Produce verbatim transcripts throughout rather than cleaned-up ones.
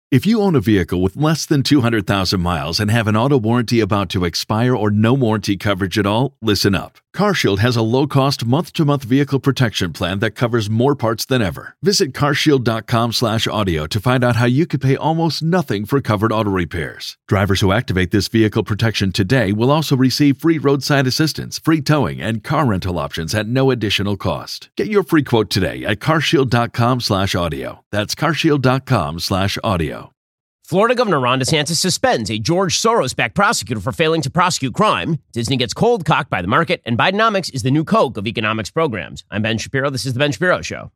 If you own a vehicle with less than two hundred thousand miles and have an auto warranty about to expire or no warranty coverage at all, listen up. CarShield has a low-cost month-to-month vehicle protection plan that covers more parts than ever. Visit carshield.com slash audio to find out how you could pay almost nothing for covered auto repairs. Drivers who activate this vehicle protection today will also receive free roadside assistance, free towing, and car rental options at no additional cost. Get your free quote today at carshield.com slash audio. That's carshield.com slash audio. Florida Governor Ron DeSantis suspends a George Soros-backed prosecutor for failing to prosecute crime. Disney gets cold-cocked by the market, and Bidenomics is the new Coke of economics programs. I'm Ben Shapiro. This is The Ben Shapiro Show.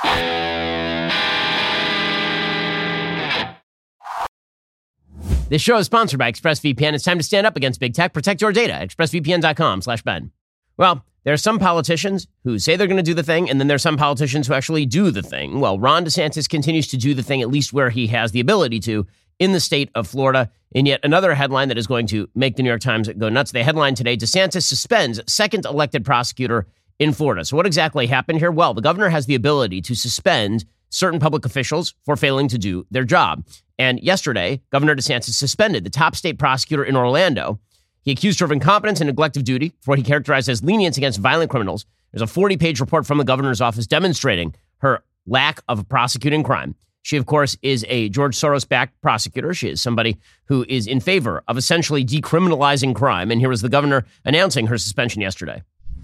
This show is sponsored by ExpressVPN. It's time to stand up against big tech. Protect your data at expressvpn.com slash Ben. Well, there are some politicians who say they're going to do the thing, and then there are some politicians who actually do the thing. Well, Ron DeSantis continues to do the thing, at least where he has the ability to, in the state of Florida. In yet another headline that is going to make the New York Times go nuts. The headline today, DeSantis suspends second elected prosecutor in Florida. So what exactly happened here? Well, the governor has the ability to suspend certain public officials for failing to do their job. And yesterday, Governor DeSantis suspended the top state prosecutor in Orlando. He accused her of incompetence and neglect of duty for what he characterized as lenience against violent criminals. There's a forty-page report from the governor's office demonstrating her lack of prosecuting crime. She, of course, is a George Soros-backed prosecutor. She is somebody who is in favor of essentially decriminalizing crime. And here was the governor announcing her suspension yesterday.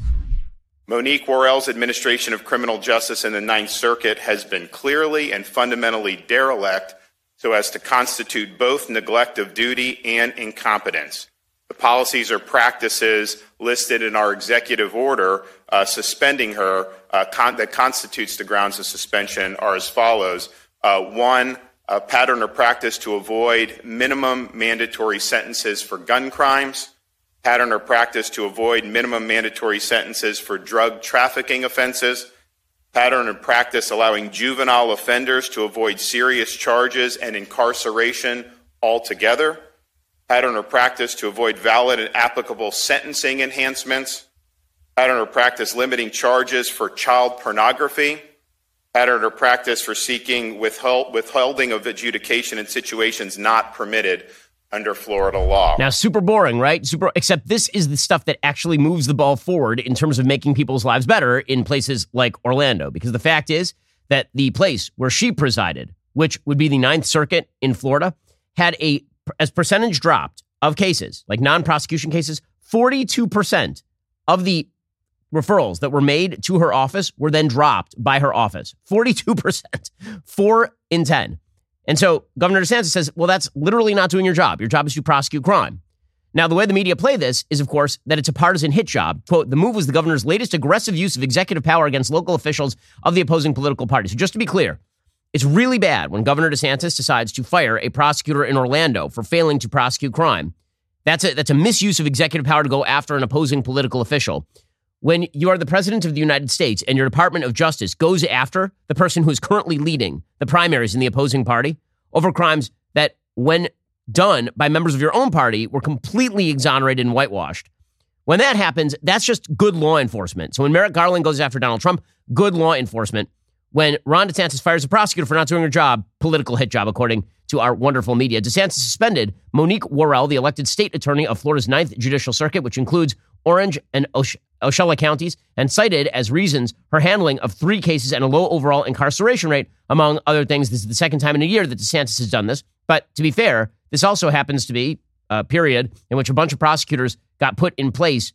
Monique Worrell's administration of criminal justice in the Ninth Circuit has been clearly and fundamentally derelict so as to constitute both neglect of duty and incompetence. The policies or practices listed in our executive order uh, suspending her uh, con- that constitutes the grounds of suspension are as follows. Uh, one, a pattern or practice to avoid minimum mandatory sentences for gun crimes, pattern or practice to avoid minimum mandatory sentences for drug trafficking offenses, pattern or practice allowing juvenile offenders to avoid serious charges and incarceration altogether, pattern or practice to avoid valid and applicable sentencing enhancements, pattern or practice limiting charges for child pornography, pattern or practice for seeking withhold, withholding of adjudication in situations not permitted under Florida law. Now, super boring, right? Super. Except this is the stuff that actually moves the ball forward in terms of making people's lives better in places like Orlando. Because the fact is that the place where she presided, which would be the Ninth Circuit in Florida, had a, as percentage dropped of cases, like non-prosecution cases, forty-two percent of the referrals that were made to her office were then dropped by her office. forty-two percent. Four in ten. And so Governor DeSantis says, well, that's literally not doing your job. Your job is to prosecute crime. Now, the way the media play this is, of course, that it's a partisan hit job. Quote, the move was the governor's latest aggressive use of executive power against local officials of the opposing political party. So just to be clear, it's really bad when Governor DeSantis decides to fire a prosecutor in Orlando for failing to prosecute crime. That's a, that's a misuse of executive power to go after an opposing political official. When you are the president of the United States and your Department of Justice goes after the person who is currently leading the primaries in the opposing party over crimes that, when done by members of your own party, were completely exonerated and whitewashed. When that happens, that's just good law enforcement. So when Merrick Garland goes after Donald Trump, good law enforcement. When Ron DeSantis fires a prosecutor for not doing her job, political hit job, according to our wonderful media. DeSantis suspended Monique Worrell, the elected state attorney of Florida's Ninth Judicial Circuit, which includes Orange and Osh- Ocala counties, and cited as reasons her handling of three cases and a low overall incarceration rate, among other things. This is the second time in a year that DeSantis has done this. But to be fair, this also happens to be a period in which a bunch of prosecutors got put in place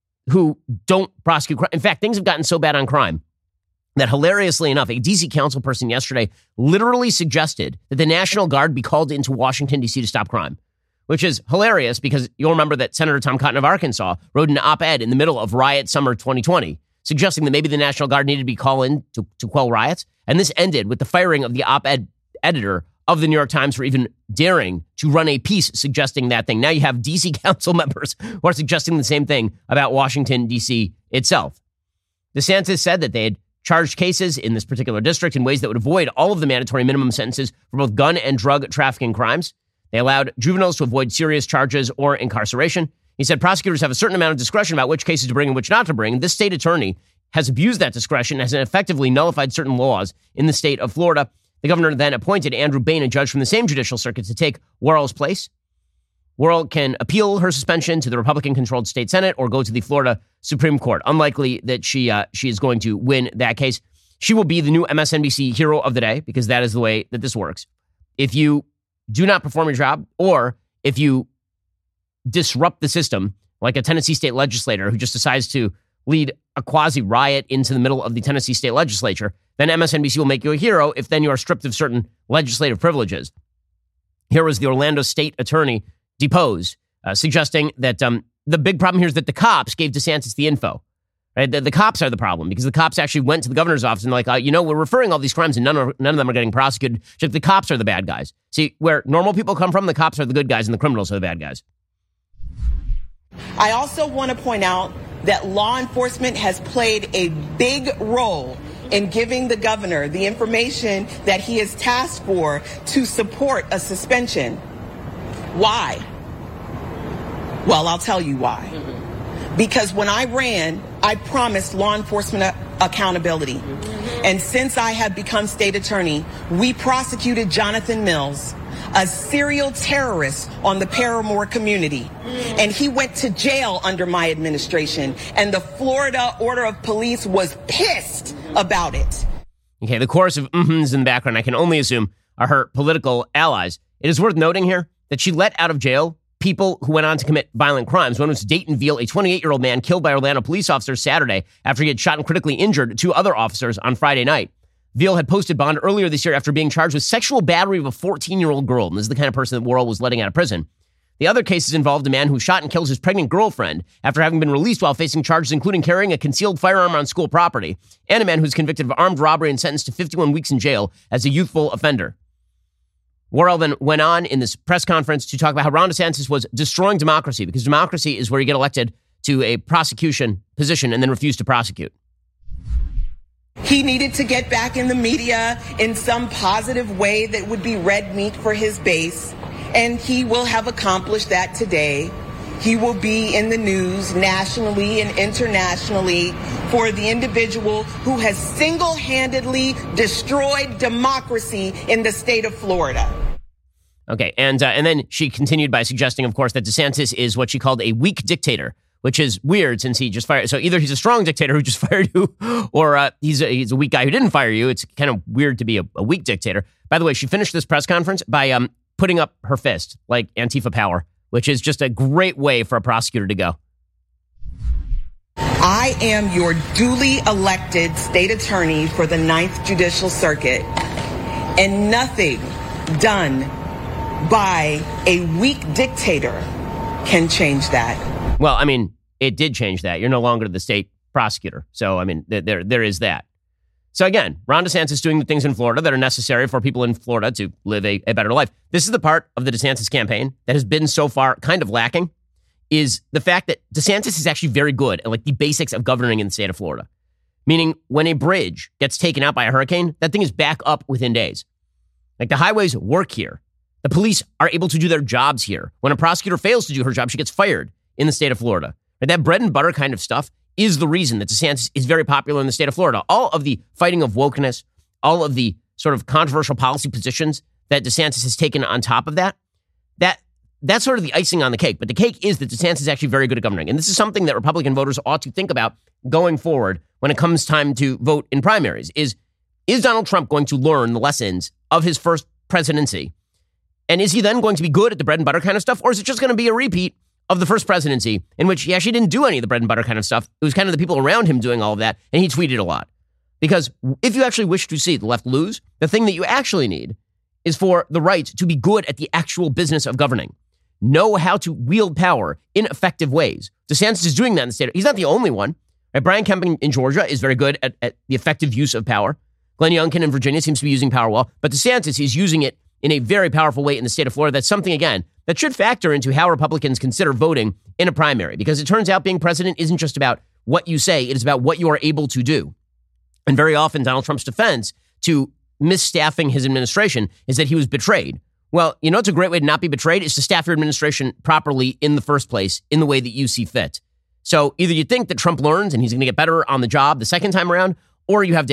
who don't prosecute crime. In fact, things have gotten so bad on crime that, hilariously enough, a D C council person yesterday literally suggested that the National Guard be called into Washington, D C to stop crime, which is hilarious because you'll remember that Senator Tom Cotton of Arkansas wrote an op-ed in the middle of riot summer twenty twenty, suggesting that maybe the National Guard needed to be called in to, to quell riots. And this ended with the firing of the op-ed editor of the New York Times for even daring to run a piece suggesting that thing. Now you have D C council members who are suggesting the same thing about Washington, D C itself. DeSantis said that they had charged cases in this particular district in ways that would avoid all of the mandatory minimum sentences for both gun and drug trafficking crimes. They allowed juveniles to avoid serious charges or incarceration. He said prosecutors have a certain amount of discretion about which cases to bring and which not to bring. This state attorney has abused that discretion, has effectively nullified certain laws in the state of Florida. The governor then appointed Andrew Bain, a judge from the same judicial circuit, to take Worrell's place. Worrell can appeal her suspension to the Republican-controlled state Senate or go to the Florida Supreme Court. Unlikely that she uh, she is going to win that case. She will be the new M S N B C hero of the day because that is the way that this works. If you do not perform your job, or if you disrupt the system, like a Tennessee state legislator who just decides to lead a quasi-riot into the middle of the Tennessee state legislature, then M S N B C will make you a hero if then you are stripped of certain legislative privileges. Here was the Orlando state attorney deposed, uh, suggesting that um, the big problem here is that the cops gave DeSantis the info. Right? The, the cops are the problem because the cops actually went to the governor's office and like, uh, you know, we're referring all these crimes and none of, none of them are getting prosecuted. Just the cops are the bad guys. See, where normal people come from, the cops are the good guys and the criminals are the bad guys. I also want to point out that law enforcement has played a big role in giving the governor the information that he is tasked for to support a suspension. Why? Well, I'll tell you why. Mm-hmm. Because when I ran, I promised law enforcement a- accountability. Mm-hmm. And since I have become state attorney, we prosecuted Jonathan Mills, a serial terrorist on the Paramore community. Mm-hmm. And he went to jail under my administration. And the Florida Order of Police was pissed about it. Okay, the chorus of mm-hms in the background, I can only assume, are her political allies. It is worth noting here that she let out of jail people who went on to commit violent crimes. One was Dayton Veal, a twenty-eight-year-old man killed by Orlando police officers Saturday after he had shot and critically injured two other officers on Friday night. Veal had posted bond earlier this year after being charged with sexual battery of a fourteen-year-old girl. And this is the kind of person that Worrell was letting out of prison. The other cases involved a man who shot and killed his pregnant girlfriend after having been released while facing charges including carrying a concealed firearm on school property, and a man who's convicted of armed robbery and sentenced to fifty-one weeks in jail as a youthful offender. Worrell then went on in this press conference to talk about how Ron DeSantis was destroying democracy because democracy is where you get elected to a prosecution position and then refuse to prosecute. He needed to get back in the media in some positive way that would be red meat for his base, and he will have accomplished that today. He will be in the news nationally and internationally for the individual who has single-handedly destroyed democracy in the state of Florida. Okay, and uh, and then she continued by suggesting, of course, that DeSantis is what she called a weak dictator, which is weird since he just fired. So either he's a strong dictator who just fired you, or uh, he's, a, he's a weak guy who didn't fire you. It's kind of weird to be a, a weak dictator. By the way, she finished this press conference by um, putting up her fist, like Antifa power, which is just a great way for a prosecutor to go. I am your duly elected state attorney for the Ninth Judicial Circuit, and nothing done by a weak dictator can change that. Well, I mean, it did change that. You're no longer the state prosecutor. So, I mean, th- there there is that. So again, Ron DeSantis is doing the things in Florida that are necessary for people in Florida to live a, a better life. This is the part of the DeSantis campaign that has been so far kind of lacking, is the fact that DeSantis is actually very good at like the basics of governing in the state of Florida. Meaning when a bridge gets taken out by a hurricane, that thing is back up within days. Like the highways work here. The police are able to do their jobs here. When a prosecutor fails to do her job, she gets fired in the state of Florida. And that bread and butter kind of stuff is the reason that DeSantis is very popular in the state of Florida. All of the fighting of wokeness, all of the sort of controversial policy positions that DeSantis has taken on top of that, that that's sort of the icing on the cake. But the cake is that DeSantis is actually very good at governing. And this is something that Republican voters ought to think about going forward when it comes time to vote in primaries, is, is Donald Trump going to learn the lessons of his first presidency? And is he then going to be good at the bread and butter kind of stuff? Or is it just going to be a repeat of the first presidency in which he actually didn't do any of the bread and butter kind of stuff? It was kind of the people around him doing all of that. And he tweeted a lot. Because if you actually wish to see the left lose, the thing that you actually need is for the right to be good at the actual business of governing. Know how to wield power in effective ways. DeSantis is doing that in the state. He's not the only one. Right? Brian Kemp in Georgia is very good at, at the effective use of power. Glenn Youngkin in Virginia seems to be using power well. But DeSantis is using it in a very powerful way in the state of Florida. That's something, again, that should factor into how Republicans consider voting in a primary. Because it turns out being president isn't just about what you say. It is about what you are able to do. And very often Donald Trump's defense to misstaffing his administration is that he was betrayed. Well, you know, it's a great way to not be betrayed is to staff your administration properly in the first place, in the way that you see fit. So either you think that Trump learns and he's going to get better on the job the second time around, or you have doubts.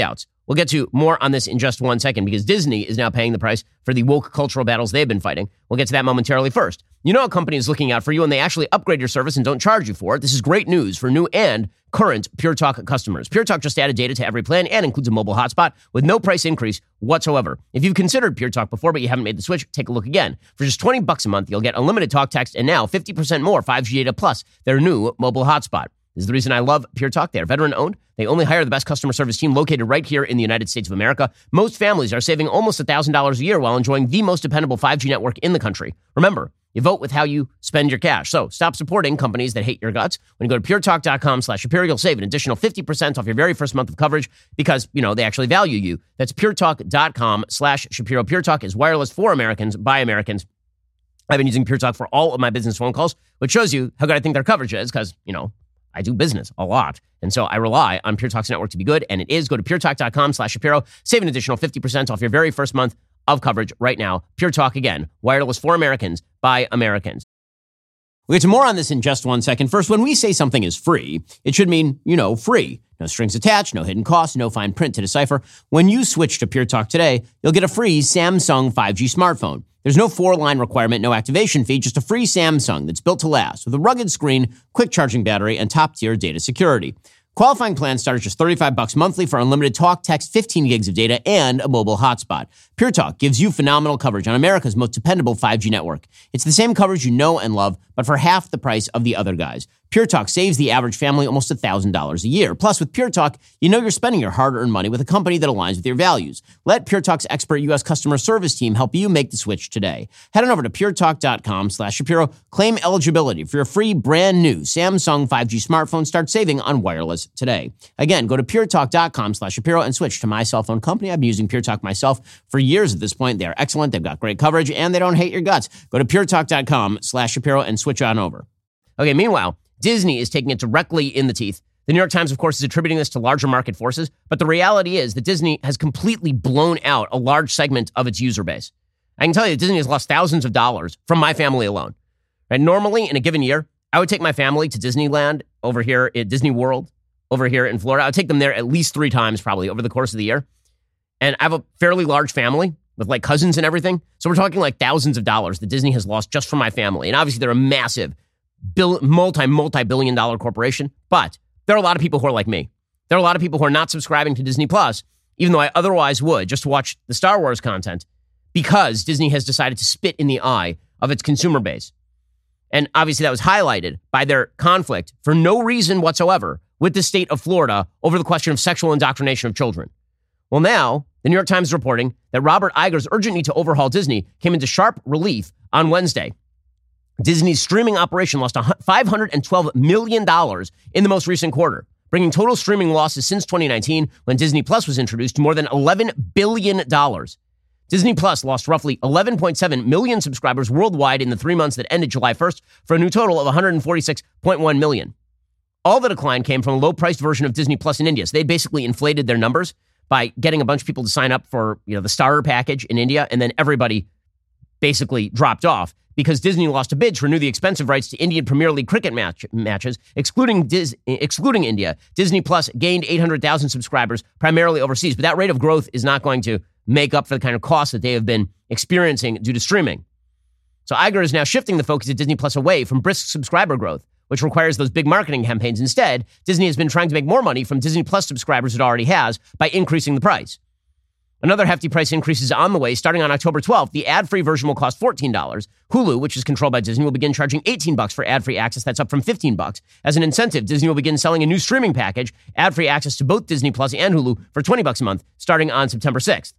We'll get to more on this in just one second because Disney is now paying the price for the woke cultural battles they've been fighting. We'll get to that momentarily. First, you know a company is looking out for you and they actually upgrade your service and don't charge you for it. This is great news for new and current Pure Talk customers. Pure Talk just added data to every plan and includes a mobile hotspot with no price increase whatsoever. If you've considered Pure Talk before but you haven't made the switch, take a look again. For just twenty bucks a month, you'll get unlimited talk, text, and now fifty percent more five G data plus their new mobile hotspot. This is the reason I love Pure Talk. They are veteran-owned. They only hire the best customer service team located right here in the United States of America. Most families are saving almost one thousand dollars a year while enjoying the most dependable five G network in the country. Remember, you vote with how you spend your cash. So stop supporting companies that hate your guts. When you go to puretalk.com slash Shapiro, you'll save an additional fifty percent off your very first month of coverage because, you know, they actually value you. That's puretalk.com slash Shapiro. Pure Talk is wireless for Americans by Americans. I've been using Pure Talk for all of my business phone calls, which shows you how good I think their coverage is because, you know, I do business a lot. And so I rely on Pure Talk's network to be good, and it is. Go to puretalk.com slash Shapiro. Save an additional fifty percent off your very first month of coverage right now. Pure Talk, again, wireless for Americans by Americans. We'll get to more on this in just one second. First, when we say something is free, it should mean, you know, free. No strings attached, no hidden costs, no fine print to decipher. When you switch to Pure Talk today, you'll get a free Samsung five G smartphone. There's no four-line requirement, no activation fee, just a free Samsung that's built to last with a rugged screen, quick charging battery, and top-tier data security. Qualifying plans start at just thirty-five bucks monthly for unlimited talk, text, fifteen gigs of data, and a mobile hotspot. Pure Talk gives you phenomenal coverage on America's most dependable five G network. It's the same coverage you know and love, but for half the price of the other guys. Pure Talk saves the average family almost one thousand dollars a year. Plus, with Pure Talk, you know you're spending your hard-earned money with a company that aligns with your values. Let Pure Talk's expert U S customer service team help you make the switch today. Head on over to puretalk.com slash Shapiro. Claim eligibility for your free brand new Samsung five G smartphone. Start saving on wireless today. Again, go to puretalk.com slash Shapiro and switch to my cell phone company. I've been using Pure Talk myself for years at this point. They are excellent. They've got great coverage, and they don't hate your guts. Go to puretalk.com slash Shapiro and switch on over. Okay, meanwhile, Disney is taking it directly in the teeth. The New York Times, of course, is attributing this to larger market forces, but the reality is that Disney has completely blown out a large segment of its user base. I can tell you that Disney has lost thousands of dollars from my family alone. Right? Normally, in a given year, I would take my family to Disneyland over here at Disney World, over here in Florida. I would take them there at least three times probably over the course of the year. And I have a fairly large family with like cousins and everything. So we're talking like thousands of dollars that Disney has lost just from my family. And obviously, they're a massive Bill, multi, multi-billion dollar corporation, but there are a lot of people who are like me. There are a lot of people who are not subscribing to Disney Plus, even though I otherwise would, just to watch the Star Wars content, because Disney has decided to spit in the eye of its consumer base. And obviously that was highlighted by their conflict for no reason whatsoever with the state of Florida over the question of sexual indoctrination of children. Well, now, the New York Times is reporting that Robert Iger's urgent need to overhaul Disney came into sharp relief on Wednesday. Disney's streaming operation lost five hundred twelve million dollars in the most recent quarter, bringing total streaming losses since twenty nineteen, when Disney Plus was introduced, to more than eleven billion dollars. Disney Plus lost roughly eleven point seven million subscribers worldwide in the three months that ended July first, for a new total of one hundred forty-six point one million. All the decline came from a low-priced version of Disney Plus in India. So they basically inflated their numbers by getting a bunch of people to sign up for, you know, the starter package in India, and then everybody basically dropped off, because Disney lost a bid to renew the expensive rights to Indian Premier League cricket match, matches, excluding Dis, excluding India. Disney Plus gained eight hundred thousand subscribers, primarily overseas, but that rate of growth is not going to make up for the kind of costs that they have been experiencing due to streaming. So Iger is now shifting the focus of Disney Plus away from brisk subscriber growth, which requires those big marketing campaigns. Instead, Disney has been trying to make more money from Disney Plus subscribers it already has by increasing the price. Another hefty price increase is on the way. Starting on October twelfth, the ad-free version will cost fourteen dollars. Hulu, which is controlled by Disney, will begin charging eighteen bucks for ad-free access. That's up from fifteen bucks. As an incentive, Disney will begin selling a new streaming package, ad-free access to both Disney Plus and Hulu, for twenty bucks a month, starting on September sixth.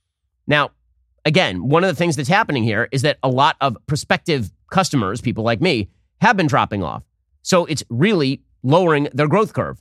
Now, again, one of the things that's happening here is that a lot of prospective customers, people like me, have been dropping off. So it's really lowering their growth curve.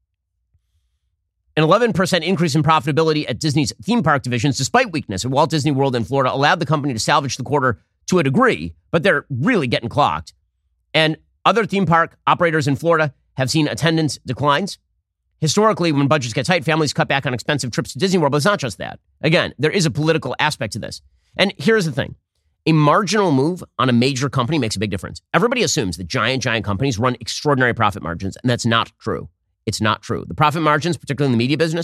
An eleven percent increase in profitability at Disney's theme park divisions, despite weakness at Walt Disney World in Florida, allowed the company to salvage the quarter to a degree, but they're really getting clocked. And other theme park operators in Florida have seen attendance declines. Historically, when budgets get tight, families cut back on expensive trips to Disney World, but it's not just that. Again, there is a political aspect to this. And here's the thing. A marginal move on a major company makes a big difference. Everybody assumes that giant, giant companies run extraordinary profit margins, and that's not true. It's not true. The profit margins, particularly in the media business,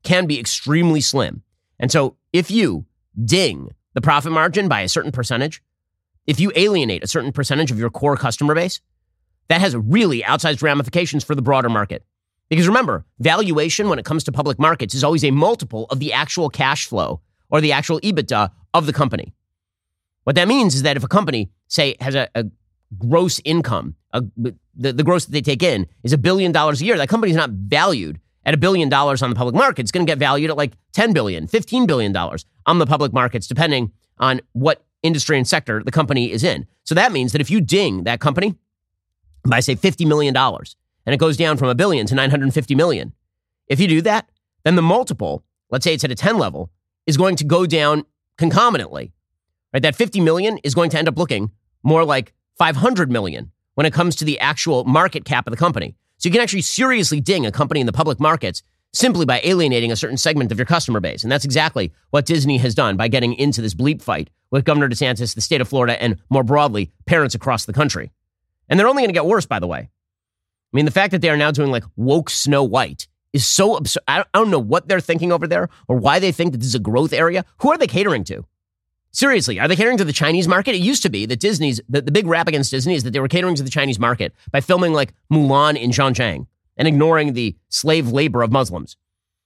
can be extremely slim. And so if you ding the profit margin by a certain percentage, if you alienate a certain percentage of your core customer base, that has really outsized ramifications for the broader market. Because remember, valuation when it comes to public markets is always a multiple of the actual cash flow or the actual EBITDA of the company. What that means is that if a company, say, has a, a gross income, a, the, the gross that they take in is a billion dollars a year, that company's not valued at a billion dollars on the public market. It's going to get valued at like ten billion dollars, fifteen billion dollars on the public markets, depending on what industry and sector the company is in. So that means that if you ding that company by, say, fifty million dollars, and it goes down from a billion to nine hundred fifty million, if you do that, then the multiple, let's say it's at a ten level, is going to go down concomitantly. Right? That fifty million is going to end up looking more like five hundred million when it comes to the actual market cap of the company. So you can actually seriously ding a company in the public markets simply by alienating a certain segment of your customer base. And that's exactly what Disney has done by getting into this bleep fight with Governor DeSantis, the state of Florida, and more broadly, parents across the country. And they're only going to get worse, by the way. I mean, the fact that they are now doing like woke Snow White is so absurd. I don't know what they're thinking over there or why they think that this is a growth area. Who are they catering to? Seriously, are they catering to the Chinese market? It used to be that Disney's, the, the big rap against Disney is that they were catering to the Chinese market by filming like Mulan in Zhangjiang and ignoring the slave labor of Muslims.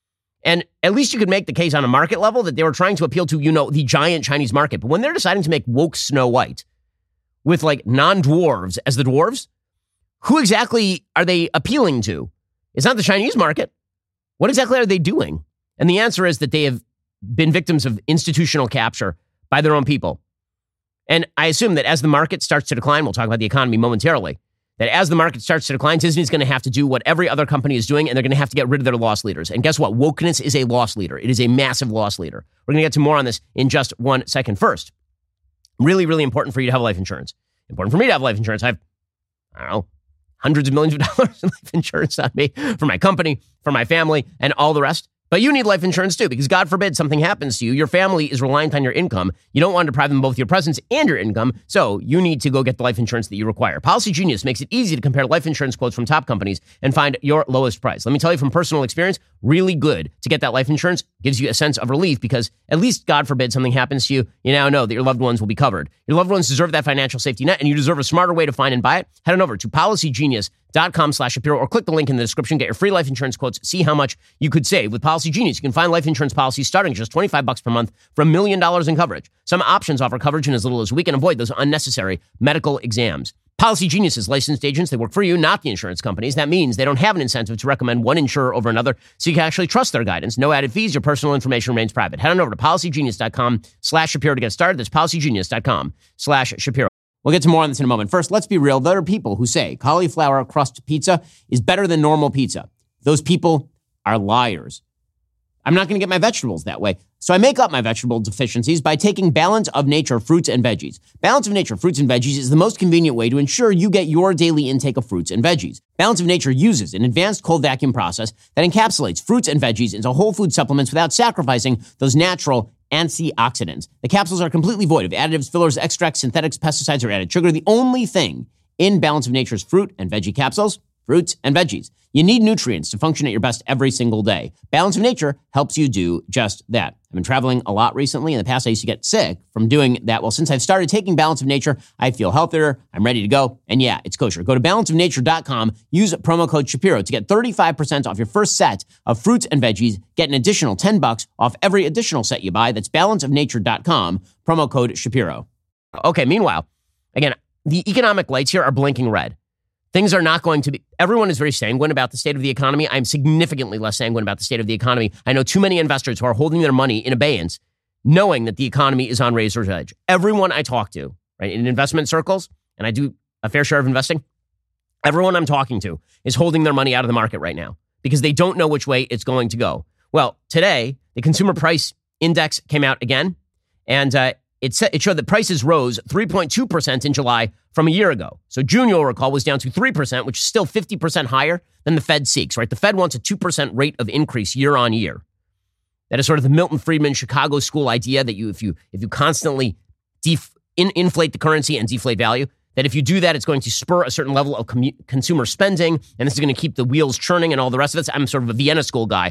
And at least you could make the case on a market level that they were trying to appeal to, you know, the giant Chinese market. But when they're deciding to make woke Snow White with like non-dwarves as the dwarves, who exactly are they appealing to? It's not the Chinese market. What exactly are they doing? And the answer is that they have been victims of institutional capture by their own people. And I assume that as the market starts to decline, we'll talk about the economy momentarily, that as the market starts to decline, Disney's going to have to do what every other company is doing, and they're going to have to get rid of their loss leaders. And guess what? Wokeness is a loss leader. It is a massive loss leader. We're going to get to more on this in just one second. First, really, really important for you to have life insurance. Important for me to have life insurance. I have, I don't know, hundreds of millions of dollars in life insurance on me, for my company, for my family, and all the rest. But you need life insurance too, because God forbid something happens to you. Your family is reliant on your income. You don't want to deprive them of both your presence and your income. So you need to go get the life insurance that you require. Policy Genius makes it easy to compare life insurance quotes from top companies and find your lowest price. Let me tell you from personal experience, really good to get that life insurance. Gives you a sense of relief because at least, God forbid, something happens to you. You now know that your loved ones will be covered. Your loved ones deserve that financial safety net, and you deserve a smarter way to find and buy it. Head on over to policygenius.com slash Shapiro or click the link in the description. Get your free life insurance quotes. See how much you could save. With Policy Genius, you can find life insurance policies starting at just twenty-five bucks per month for a million dollars in coverage. Some options offer coverage in as little as a week and avoid those unnecessary medical exams. Policy Genius is licensed agents. They work for you, not the insurance companies. That means they don't have an incentive to recommend one insurer over another, so you can actually trust their guidance. No added fees. Your personal information remains private. Head on over to policygenius.com slash Shapiro to get started. That's policygenius.com slash Shapiro. We'll get to more on this in a moment. First, let's be real. There are people who say cauliflower crust pizza is better than normal pizza. Those people are liars. I'm not going to get my vegetables that way. So I make up my vegetable deficiencies by taking Balance of Nature fruits and veggies. Balance of Nature fruits and veggies is the most convenient way to ensure you get your daily intake of fruits and veggies. Balance of Nature uses an advanced cold vacuum process that encapsulates fruits and veggies into whole food supplements without sacrificing those natural antioxidants. The capsules are completely void of additives, fillers, extracts, synthetics, pesticides, or added sugar. The only thing in Balance of Nature's fruit and veggie capsules, fruits and veggies. You need nutrients to function at your best every single day. Balance of Nature helps you do just that. I've been traveling a lot recently. In the past, I used to get sick from doing that. Well, since I've started taking Balance of Nature, I feel healthier. I'm ready to go. And yeah, it's kosher. Go to balance of nature dot com. Use promo code Shapiro to get thirty-five percent off your first set of fruits and veggies. Get an additional ten bucks off every additional set you buy. That's balance of nature dot com. Promo code Shapiro. Okay, meanwhile, again, the economic lights here are blinking red. Things are not going to be, everyone is very sanguine about the state of the economy. I'm significantly less sanguine about the state of the economy. I know too many investors who are holding their money in abeyance, knowing that the economy is on razor's edge. Everyone I talk to, right, in investment circles, and I do a fair share of investing, everyone I'm talking to is holding their money out of the market right now because they don't know which way it's going to go. Well, today, the consumer price index came out again, and uh, It, set, it showed that prices rose three point two percent in July from a year ago. So June, you'll recall, was down to three percent, which is still fifty percent higher than the Fed seeks, right? The Fed wants a two percent rate of increase year on year. That is sort of the Milton Friedman Chicago school idea that you, if you if you constantly def, in, inflate the currency and deflate value, that if you do that, it's going to spur a certain level of commu- consumer spending, and this is going to keep the wheels churning and all the rest of it. I'm sort of a Vienna school guy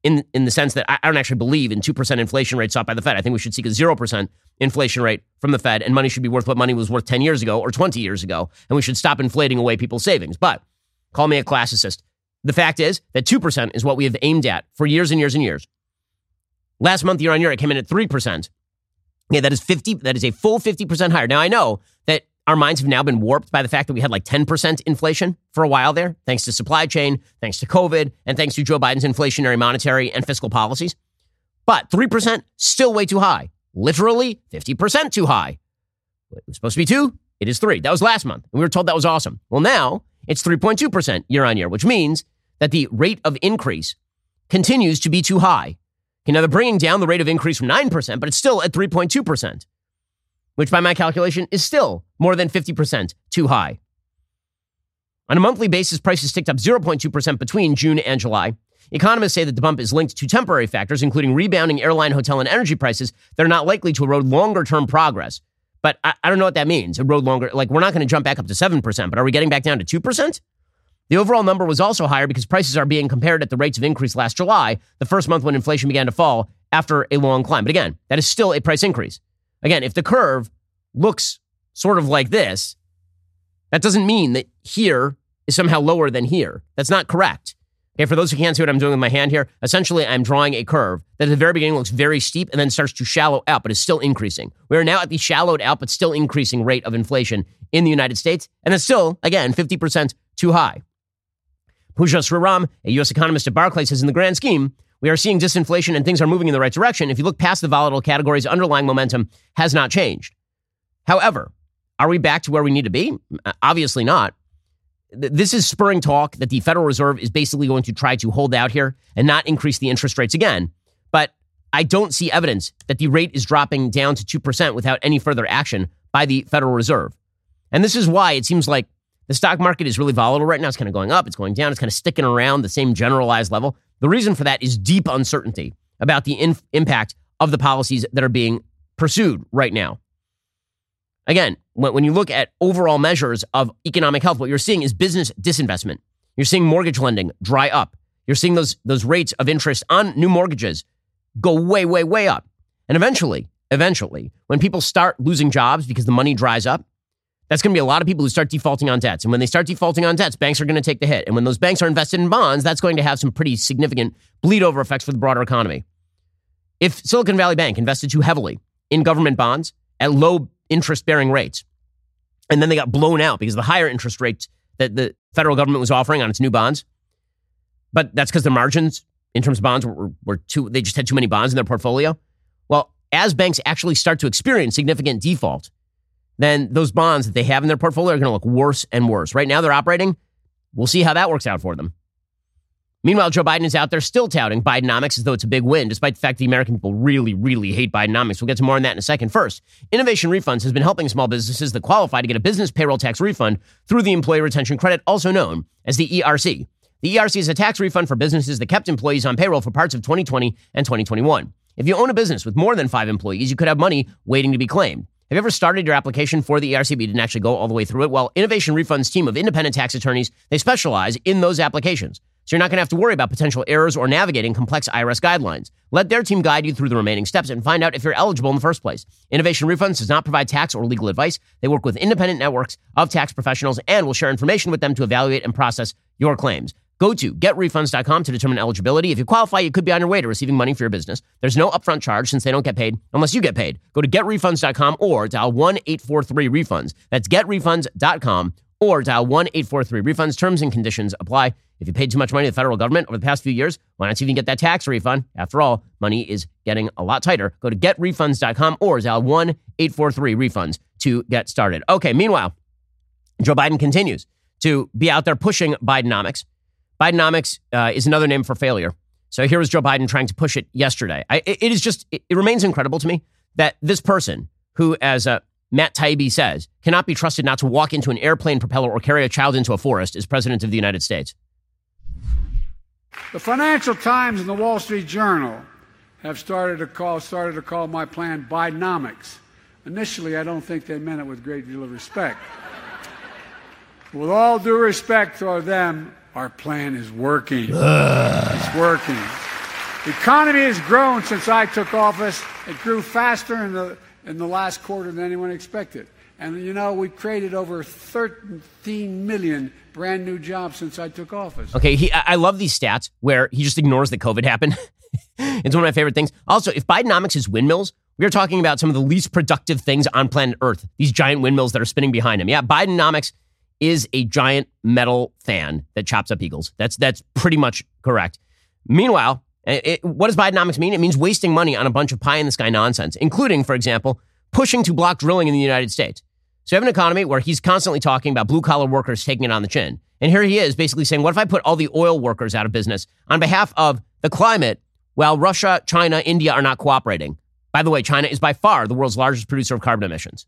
in, in the sense that I, I don't actually believe in two percent inflation rate sought by the Fed. I think we should seek a zero percent inflation rate from the Fed, and money should be worth what money was worth ten years ago or twenty years ago, and we should stop inflating away people's savings. But call me a classicist. The fact is that two percent is what we have aimed at for years and years and years. Last month, year on year, it came in at three percent. Yeah, that is fifty. That is a full fifty percent higher. Now, I know that our minds have now been warped by the fact that we had like ten percent inflation for a while there, thanks to supply chain, thanks to COVID, and thanks to Joe Biden's inflationary monetary and fiscal policies. But three percent, still way too high. Literally fifty percent too high. It was supposed to be two. It is three. That was last month. And we were told that was awesome. Well, now it's three point two percent year on year, which means that the rate of increase continues to be too high. Okay, now they're bringing down the rate of increase from nine percent, but it's still at three point two percent. Which by my calculation is still more than fifty percent too high. On a monthly basis, prices ticked up zero point two percent between June and July. Economists say that the bump is linked to temporary factors, including rebounding airline, hotel, and energy prices that are not likely to erode longer-term progress. But I, I don't know what that means, erode longer. Like, we're not going to jump back up to seven percent, but are we getting back down to two percent? The overall number was also higher because prices are being compared at the rates of increase last July, the first month when inflation began to fall after a long climb. But again, that is still a price increase. Again, if the curve looks sort of like this, that doesn't mean that here is somehow lower than here. That's not correct. Okay, for those who can't see what I'm doing with my hand here, essentially I'm drawing a curve that at the very beginning looks very steep and then starts to shallow out, but is still increasing. We are now at the shallowed out, but still increasing rate of inflation in the United States, and it's still, again, fifty percent too high. Pooja Sriram, a U S economist at Barclays, says in the grand scheme, we are seeing disinflation and things are moving in the right direction. If you look past the volatile categories, underlying momentum has not changed. However, are we back to where we need to be? Obviously not. This is spurring talk that the Federal Reserve is basically going to try to hold out here and not increase the interest rates again. But I don't see evidence that the rate is dropping down to two percent without any further action by the Federal Reserve. And this is why it seems like the stock market is really volatile right now. It's kind of going up, it's going down, it's kind of sticking around the same generalized level. The reason for that is deep uncertainty about the in- impact of the policies that are being pursued right now. Again, when, when you look at overall measures of economic health, what you're seeing is business disinvestment. You're seeing mortgage lending dry up. You're seeing those, those rates of interest on new mortgages go way, way, way up. And eventually, eventually, when people start losing jobs because the money dries up, that's going to be a lot of people who start defaulting on debts. And when they start defaulting on debts, banks are going to take the hit. And when those banks are invested in bonds, that's going to have some pretty significant bleed over effects for the broader economy. If Silicon Valley Bank invested too heavily in government bonds at low interest-bearing rates, and then they got blown out because of the higher interest rates that the federal government was offering on its new bonds, but that's because the margins in terms of bonds were, were too, they just had too many bonds in their portfolio. Well, as banks actually start to experience significant default, then those bonds that they have in their portfolio are going to look worse and worse. Right now they're operating. We'll see how that works out for them. Meanwhile, Joe Biden is out there still touting Bidenomics as though it's a big win, despite the fact that the American people really, really hate Bidenomics. We'll get to more on that in a second. First, Innovation Refunds has been helping small businesses that qualify to get a business payroll tax refund through the Employee Retention Credit, also known as the E R C. The E R C is a tax refund for businesses that kept employees on payroll for parts of twenty twenty and twenty twenty-one. If you own a business with more than five employees, you could have money waiting to be claimed. Have you ever started your application for the E R C but you didn't actually go all the way through it? Well, Innovation Refunds team of independent tax attorneys, they specialize in those applications. So you're not going to have to worry about potential errors or navigating complex I R S guidelines. Let their team guide you through the remaining steps and find out if you're eligible in the first place. Innovation Refunds does not provide tax or legal advice. They work with independent networks of tax professionals and will share information with them to evaluate and process your claims. Go to get refunds dot com to determine eligibility. If you qualify, you could be on your way to receiving money for your business. There's no upfront charge since they don't get paid unless you get paid. Go to get refunds dot com or dial one eight four three refunds. That's get refunds dot com or dial one eight four three refunds. Terms and conditions apply. If you paid too much money to the federal government over the past few years, why not see if you can get that tax refund? After all, money is getting a lot tighter. Go to get refunds dot com or dial one eight four three refunds to get started. Okay, meanwhile, Joe Biden continues to be out there pushing Bidenomics. Bidenomics uh, is another name for failure. So here was Joe Biden trying to push it yesterday. I, it, it is just, it, it remains incredible to me that this person who, as uh, Matt Taibbi says, cannot be trusted not to walk into an airplane propeller or carry a child into a forest is president of the United States. The Financial Times and the Wall Street Journal have started to call, started to call my plan Bidenomics. Initially, I don't think they meant it with a great deal of respect. With all due respect toward them, our plan is working. Ugh. It's working. The economy has grown since I took office. It grew faster in the in the last quarter than anyone expected. And, you know, we created over thirteen million brand new jobs since I took office. Okay, he, I love these stats where he just ignores that COVID happened. It's one of my favorite things. Also, if Bidenomics is windmills, we are talking about some of the least productive things on planet Earth. These giant windmills that are spinning behind him. Yeah, Bidenomics is a giant metal fan that chops up eagles. That's that's pretty much correct. Meanwhile, it, what does Bidenomics mean? It means wasting money on a bunch of pie-in-the-sky nonsense, including, for example, pushing to block drilling in the United States. So you have an economy where he's constantly talking about blue-collar workers taking it on the chin. And here he is basically saying, what if I put all the oil workers out of business on behalf of the climate while Russia, China, India are not cooperating? By the way, China is by far the world's largest producer of carbon emissions.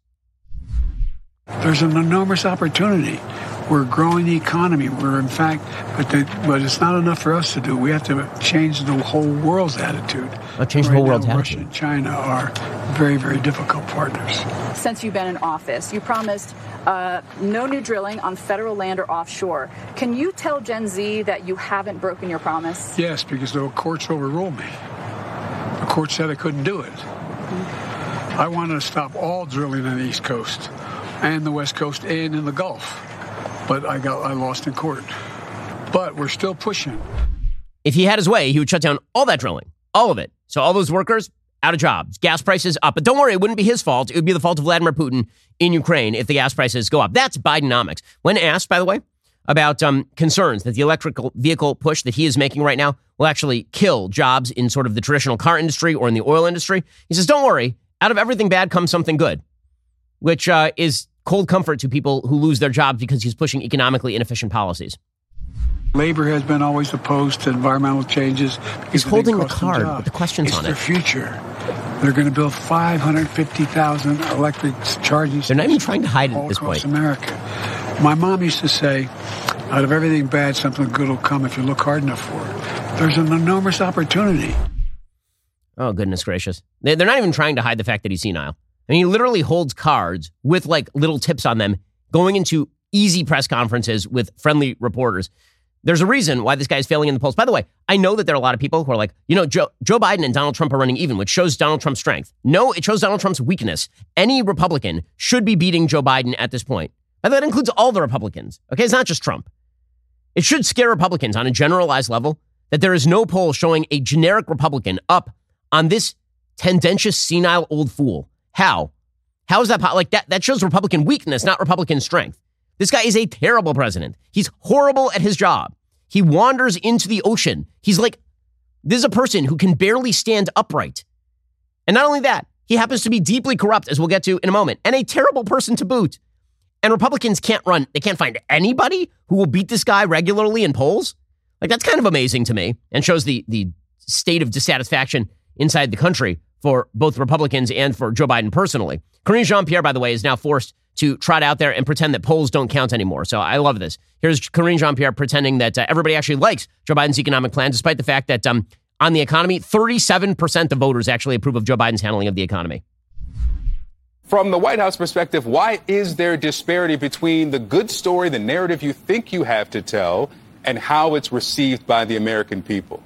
There's an enormous opportunity. We're growing the economy. We're, in fact, but, the, but it's not enough for us to do. We have to change the whole world's attitude. I'll change right the whole world's now, attitude. Russia and China are very, very difficult partners. Since you've been in office, you promised uh, no new drilling on federal land or offshore. Can you tell Gen Z that you haven't broken your promise? Yes, because the courts overruled me. The court said I couldn't do it. Mm-hmm. I wanted to stop all drilling on the East Coast and the West Coast and in the Gulf. But I got I lost in court. But we're still pushing. If he had his way, he would shut down all that drilling, all of it. So all those workers out of jobs, gas prices up. But don't worry, it wouldn't be his fault. It would be the fault of Vladimir Putin in Ukraine if the gas prices go up. That's Bidenomics. When asked, by the way, about um, concerns that the electrical vehicle push that he is making right now will actually kill jobs in sort of the traditional car industry or in the oil industry, he says, don't worry, out of everything bad comes something good, which uh, is cold comfort to people who lose their jobs because he's pushing economically inefficient policies. Labor has been always opposed to environmental changes. He's holding the card with the questions it's on their it. future. They're going to build five hundred fifty thousand electric charging stations. They're not even trying to hide it all at this across point. America. My mom used to say, out of everything bad, something good will come if you look hard enough for it. There's an enormous opportunity. Oh, goodness gracious. They're not even trying to hide the fact that he's senile. I mean, he literally holds cards with like little tips on them going into easy press conferences with friendly reporters. There's a reason why this guy is failing in the polls. By the way, I know that there are a lot of people who are like, you know, Joe, Joe Biden and Donald Trump are running even, which shows Donald Trump's strength. No, it shows Donald Trump's weakness. Any Republican should be beating Joe Biden at this point. By the way, that includes all the Republicans. Okay, it's not just Trump. It should scare Republicans on a generalized level that there is no poll showing a generic Republican up on this tendentious, senile old fool. How? How is that? Like that, that shows Republican weakness, not Republican strength. This guy is a terrible president. He's horrible at his job. He wanders into the ocean. He's like, this is a person who can barely stand upright. And not only that, he happens to be deeply corrupt, as we'll get to in a moment, and a terrible person to boot. And Republicans can't run. They can't find anybody who will beat this guy regularly in polls. Like, that's kind of amazing to me and shows the, the state of dissatisfaction inside the country for both Republicans and for Joe Biden personally. Karine Jean-Pierre, by the way, is now forced to trot out there and pretend that polls don't count anymore. So I love this. Here's Karine Jean-Pierre pretending that uh, everybody actually likes Joe Biden's economic plan, despite the fact that um, on the economy, thirty-seven percent of voters actually approve of Joe Biden's handling of the economy. From the White House perspective, why is there disparity between the good story, the narrative you think you have to tell, and how it's received by the American people?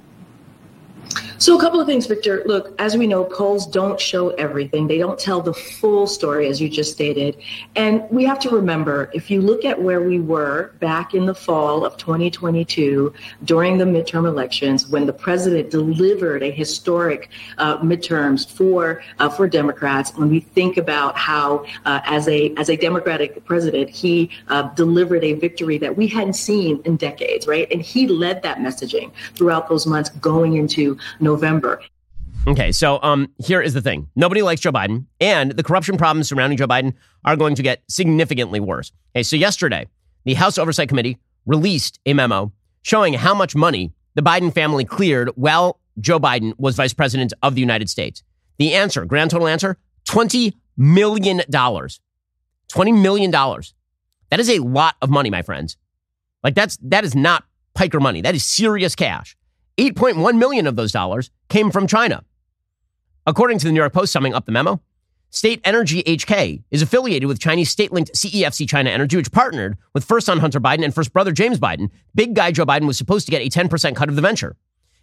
So a couple of things, Victor. Look, as we know, polls don't show everything. They don't tell the full story, as you just stated. And we have to remember, if you look at where we were back in the fall of twenty twenty-two, during the midterm elections, when the president delivered a historic uh, midterms for uh, for Democrats, when we think about how, uh, as a as a Democratic president, he uh, delivered a victory that we hadn't seen in decades, right? And he led that messaging throughout those months going into November. Okay, so um, here is the thing. Nobody likes Joe Biden, and the corruption problems surrounding Joe Biden are going to get significantly worse. Okay, so yesterday, the House Oversight Committee released a memo showing how much money the Biden family cleared while Joe Biden was vice president of the United States. The answer, grand total answer, twenty million dollars. twenty million dollars. That is a lot of money, my friends. Like, that's that is not piker money. That is serious cash. eight point one million of those dollars came from China. According to the New York Post summing up the memo, State Energy H K is affiliated with Chinese state-linked C E F C China Energy, which partnered with first son Hunter Biden and first brother James Biden. Big guy Joe Biden was supposed to get a ten percent cut of the venture.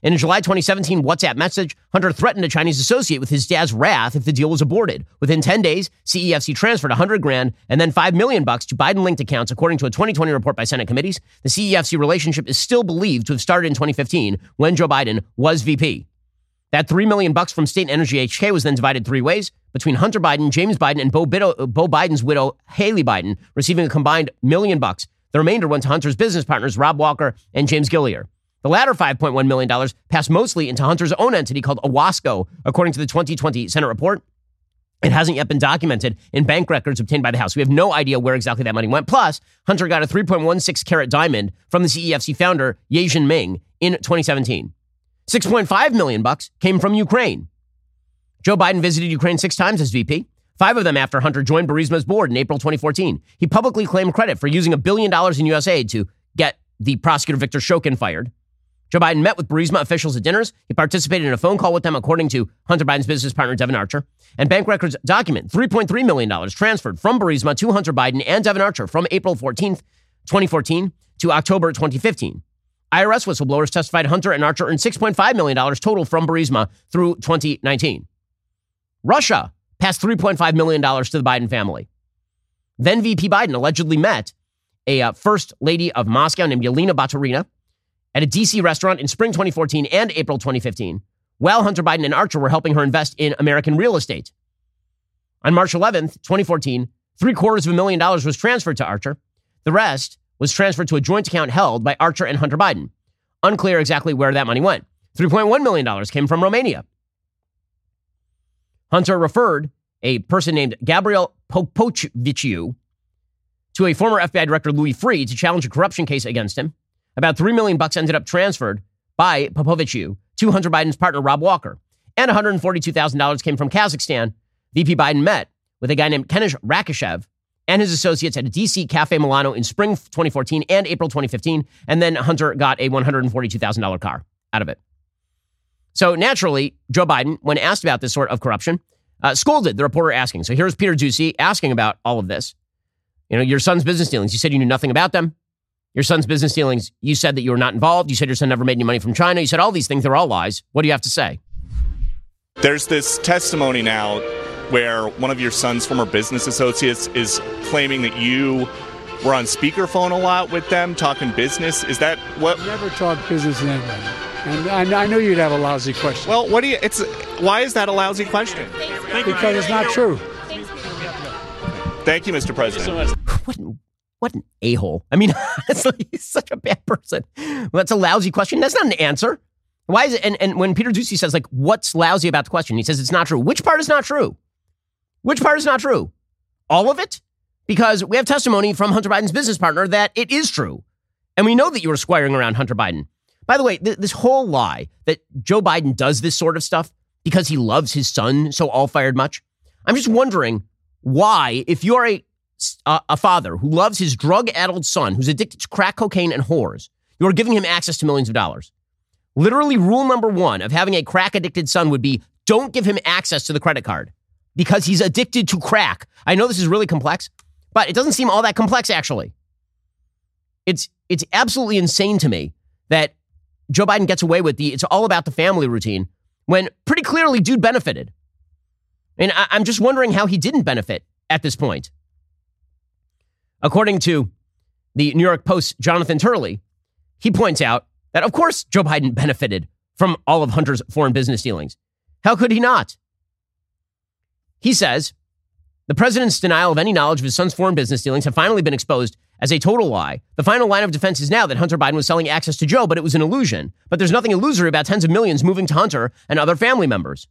In a July twenty seventeen WhatsApp message, Hunter threatened a Chinese associate with his dad's wrath if the deal was aborted. Within ten days, C E F C transferred one hundred grand and then five million bucks to Biden-linked accounts, according to a twenty twenty report by Senate committees. The C E F C relationship is still believed to have started in twenty fifteen when Joe Biden was V P. That three million bucks from State Energy H K was then divided three ways between Hunter Biden, James Biden, and Bo, Bido, Bo Biden's widow, Haley Biden, receiving a combined million bucks. The remainder went to Hunter's business partners, Rob Walker and James Gillier. The latter five point one million dollars passed mostly into Hunter's own entity called Owasco, according to the twenty twenty Senate report. It hasn't yet been documented in bank records obtained by the House. We have no idea where exactly that money went. Plus, Hunter got a three point one six carat diamond from the C E F C founder, Ye Jianming, in twenty seventeen. six point five million bucks came from Ukraine. Joe Biden visited Ukraine six times as V P, five of them after Hunter joined Burisma's board in April twenty fourteen. He publicly claimed credit for using a billion dollars in U S aid to get the prosecutor Victor Shokin fired. Joe Biden met with Burisma officials at dinners. He participated in a phone call with them, according to Hunter Biden's business partner, Devon Archer. And bank records document three point three million dollars transferred from Burisma to Hunter Biden and Devon Archer from April fourteenth, twenty fourteen to October twenty fifteen. I R S whistleblowers testified Hunter and Archer earned six point five million dollars total from Burisma through twenty nineteen. Russia passed three point five million dollars to the Biden family. Then V P Biden allegedly met a uh, first lady of Moscow named Yelena Baturina at a D C restaurant in spring twenty fourteen and April twenty fifteen, while Hunter Biden and Archer were helping her invest in American real estate. On March eleventh, twenty fourteen, three quarters of a million dollars was transferred to Archer. The rest was transferred to a joint account held by Archer and Hunter Biden. Unclear exactly where that money went. three point one million dollars came from Romania. Hunter referred a person named Gabriel Popoviciu to a former F B I director, Louis Freeh, to challenge a corruption case against him. About three million bucks ended up transferred by Popoviciu to Hunter Biden's partner, Rob Walker. And one hundred forty-two thousand dollars came from Kazakhstan. V P Biden met with a guy named Kenish Rakishev and his associates at a D C Cafe Milano in spring twenty fourteen and April twenty fifteen. And then Hunter got a one hundred forty-two thousand dollars car out of it. So naturally, Joe Biden, when asked about this sort of corruption, uh, scolded the reporter asking. So here's Peter Doocy asking about all of this. You know, your son's business dealings. You said you knew nothing about them. Your son's business dealings, you said that you were not involved. You said your son never made any money from China. You said all these things. They're all lies. What do you have to say? There's this testimony now where one of your son's former business associates is claiming that you were on speakerphone a lot with them, talking business. Is that what? I never talk business to anybody. And I, I knew you'd have a lousy question. Well, what do you, it's, why is that a lousy question? Because it's not true. Thank you, Mister President. What, what an a-hole. I mean, honestly, he's such a bad person. Well, that's a lousy question. That's not an answer. Why is it? And, and when Peter Doocy says, like, what's lousy about the question? He says it's not true. Which part is not true? Which part is not true? All of it? Because we have testimony from Hunter Biden's business partner that it is true. And we know that you were squiring around Hunter Biden. By the way, th- this whole lie that Joe Biden does this sort of stuff because he loves his son so all-fired much. I'm just wondering why, if you're a, a, a father who loves his drug-addled son, who's addicted to crack cocaine and whores, you're giving him access to millions of dollars. Literally, rule number one of having a crack-addicted son would be don't give him access to the credit card because he's addicted to crack. I know this is really complex, but it doesn't seem all that complex, actually. It's it's absolutely insane to me that Joe Biden gets away with the it's all about the family routine when pretty clearly dude benefited. And I, I'm just wondering how he didn't benefit at this point. According to the New York Post's Jonathan Turley, he points out that, of course, Joe Biden benefited from all of Hunter's foreign business dealings. How could he not? He says, the president's denial of any knowledge of his son's foreign business dealings have finally been exposed as a total lie. The final line of defense is now that Hunter Biden was selling access to Joe, but it was an illusion. But there's nothing illusory about tens of millions moving to Hunter and other family members.